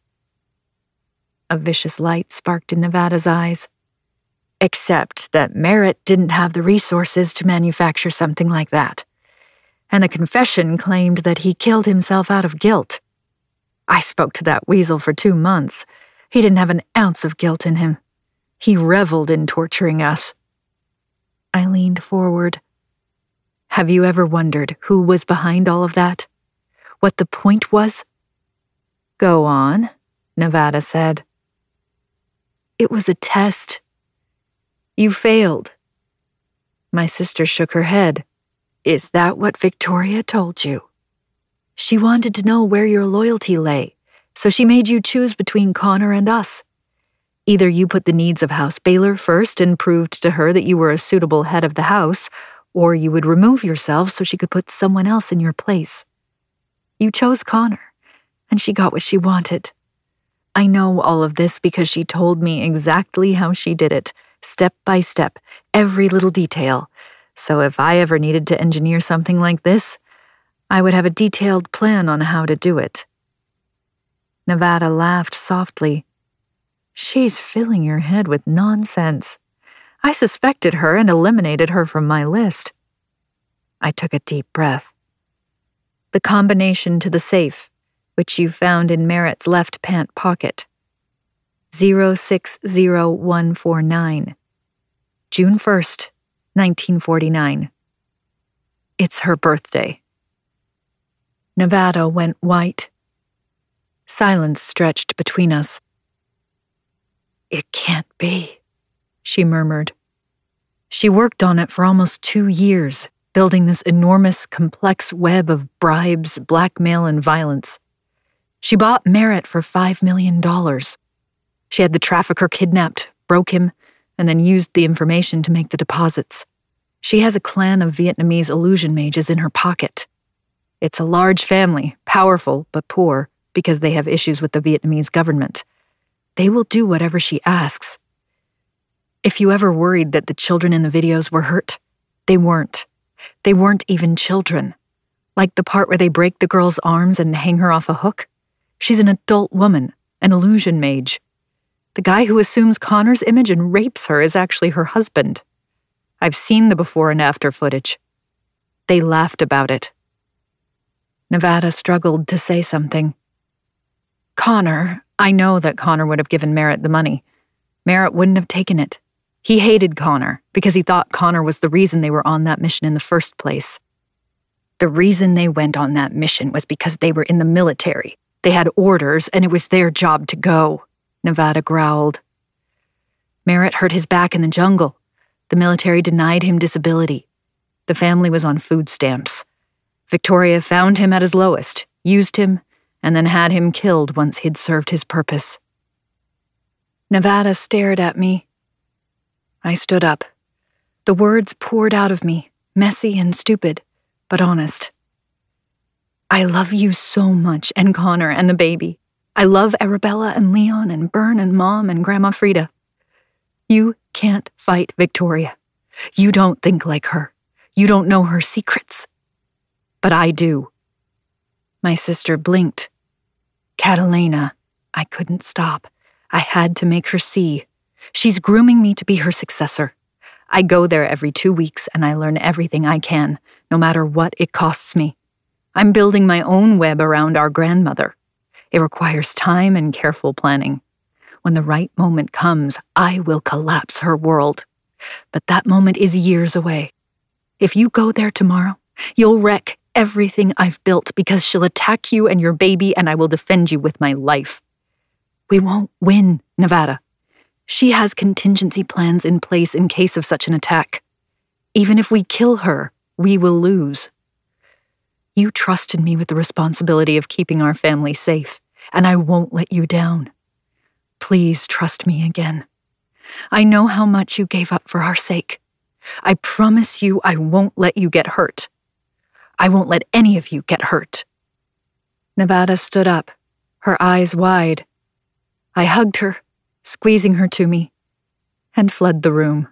A vicious light sparked in Nevada's eyes. Except that Merritt didn't have the resources to manufacture something like that. And the confession claimed that he killed himself out of guilt. I spoke to that weasel for 2 months. He didn't have an ounce of guilt in him. He reveled in torturing us. I leaned forward. Have you ever wondered who was behind all of that? What the point was? Go on, Nevada said. It was a test. You failed. My sister shook her head. Is that what Victoria told you? She wanted to know where your loyalty lay, so she made you choose between Connor and us. Either you put the needs of House Baylor first and proved to her that you were a suitable head of the house, or you would remove yourself so she could put someone else in your place. You chose Connor, and she got what she wanted. I know all of this because she told me exactly how she did it, step by step, every little detail. So if I ever needed to engineer something like this, I would have a detailed plan on how to do it. Nevada laughed softly. She's filling your head with nonsense. I suspected her and eliminated her from my list. I took a deep breath. The combination to the safe, which you found in Merritt's left pant pocket. 060149. June 1st, 1949. It's her birthday. Nevada went white. Silence stretched between us. It can't be, she murmured. She worked on it for almost 2 years, building this enormous, complex web of bribes, blackmail, and violence. She bought Merritt for $5 million. She had the trafficker kidnapped, broke him, and then used the information to make the deposits. She has a clan of Vietnamese illusion mages in her pocket. It's a large family, powerful but poor. because they have issues with the Vietnamese government. They will do whatever she asks. If you ever worried that the children in the videos were hurt, they weren't. They weren't even children. Like the part where they break the girl's arms and hang her off a hook. She's an adult woman, an illusion mage. The guy who assumes Connor's image and rapes her is actually her husband. I've seen the before and after footage. They laughed about it. Nevada struggled to say something. Connor, I know that Connor would have given Merritt the money. Merritt wouldn't have taken it. He hated Connor because he thought Connor was the reason they were on that mission in the first place. The reason they went on that mission was because they were in the military. They had orders, and it was their job to go, Nevada growled. Merritt hurt his back in the jungle. The military denied him disability. The family was on food stamps. Victoria found him at his lowest, used him, and then had him killed once he'd served his purpose. Nevada stared at me. I stood up. The words poured out of me, messy and stupid, but honest. I love you so much, and Connor and the baby. I love Arabella and Leon and Bern and Mom and Grandma Frida. You can't fight Victoria. You don't think like her. You don't know her secrets. But I do. My sister blinked. Catalina. I couldn't stop. I had to make her see. She's grooming me to be her successor. I go there every 2 weeks and I learn everything I can, no matter what it costs me. I'm building my own web around our grandmother. It requires time and careful planning. When the right moment comes, I will collapse her world. But that moment is years away. If you go there tomorrow, you'll wreck everything I've built because she'll attack you and your baby and I will defend you with my life. We won't win, Nevada. She has contingency plans in place in case of such an attack. Even if we kill her, we will lose. You trusted me with the responsibility of keeping our family safe, and I won't let you down. Please trust me again. I know how much you gave up for our sake. I promise you I won't let you get hurt. I won't let any of you get hurt. Nevada stood up, her eyes wide. I hugged her, squeezing her to me, and fled the room.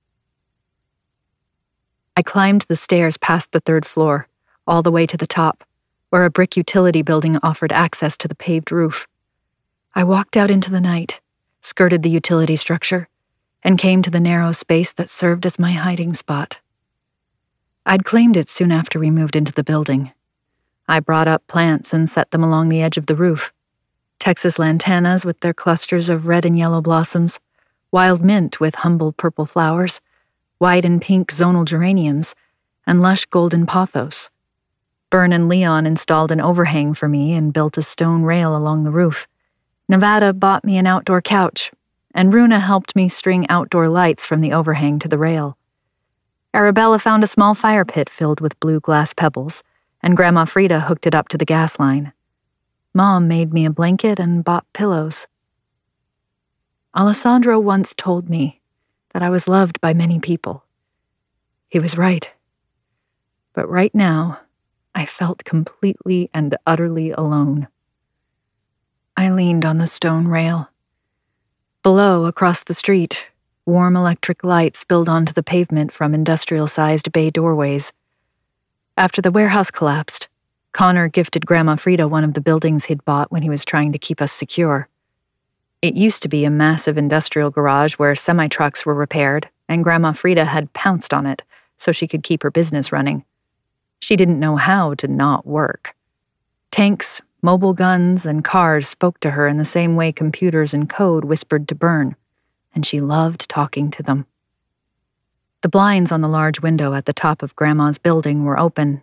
I climbed the stairs past the 3rd floor, all the way to the top, where a brick utility building offered access to the paved roof. I walked out into the night, skirted the utility structure, and came to the narrow space that served as my hiding spot. I'd claimed it soon after we moved into the building. I brought up plants and set them along the edge of the roof. Texas lantanas with their clusters of red and yellow blossoms, wild mint with humble purple flowers, white and pink zonal geraniums, and lush golden pothos. Bern and Leon installed an overhang for me and built a stone rail along the roof. Nevada bought me an outdoor couch, and Runa helped me string outdoor lights from the overhang to the rail. Arabella found a small fire pit filled with blue glass pebbles, and Grandma Frida hooked it up to the gas line. Mom made me a blanket and bought pillows. Alessandro once told me that I was loved by many people. He was right. But right now, I felt completely and utterly alone. I leaned on the stone rail. Below, across the street, warm electric light spilled onto the pavement from industrial-sized bay doorways. After the warehouse collapsed, Connor gifted Grandma Frida one of the buildings he'd bought when he was trying to keep us secure. It used to be a massive industrial garage where semi-trucks were repaired, and Grandma Frida had pounced on it so she could keep her business running. She didn't know how to not work. Tanks, mobile guns, and cars spoke to her in the same way computers and code whispered to Bern, and she loved talking to them. The blinds on the large window at the top of Grandma's building were open,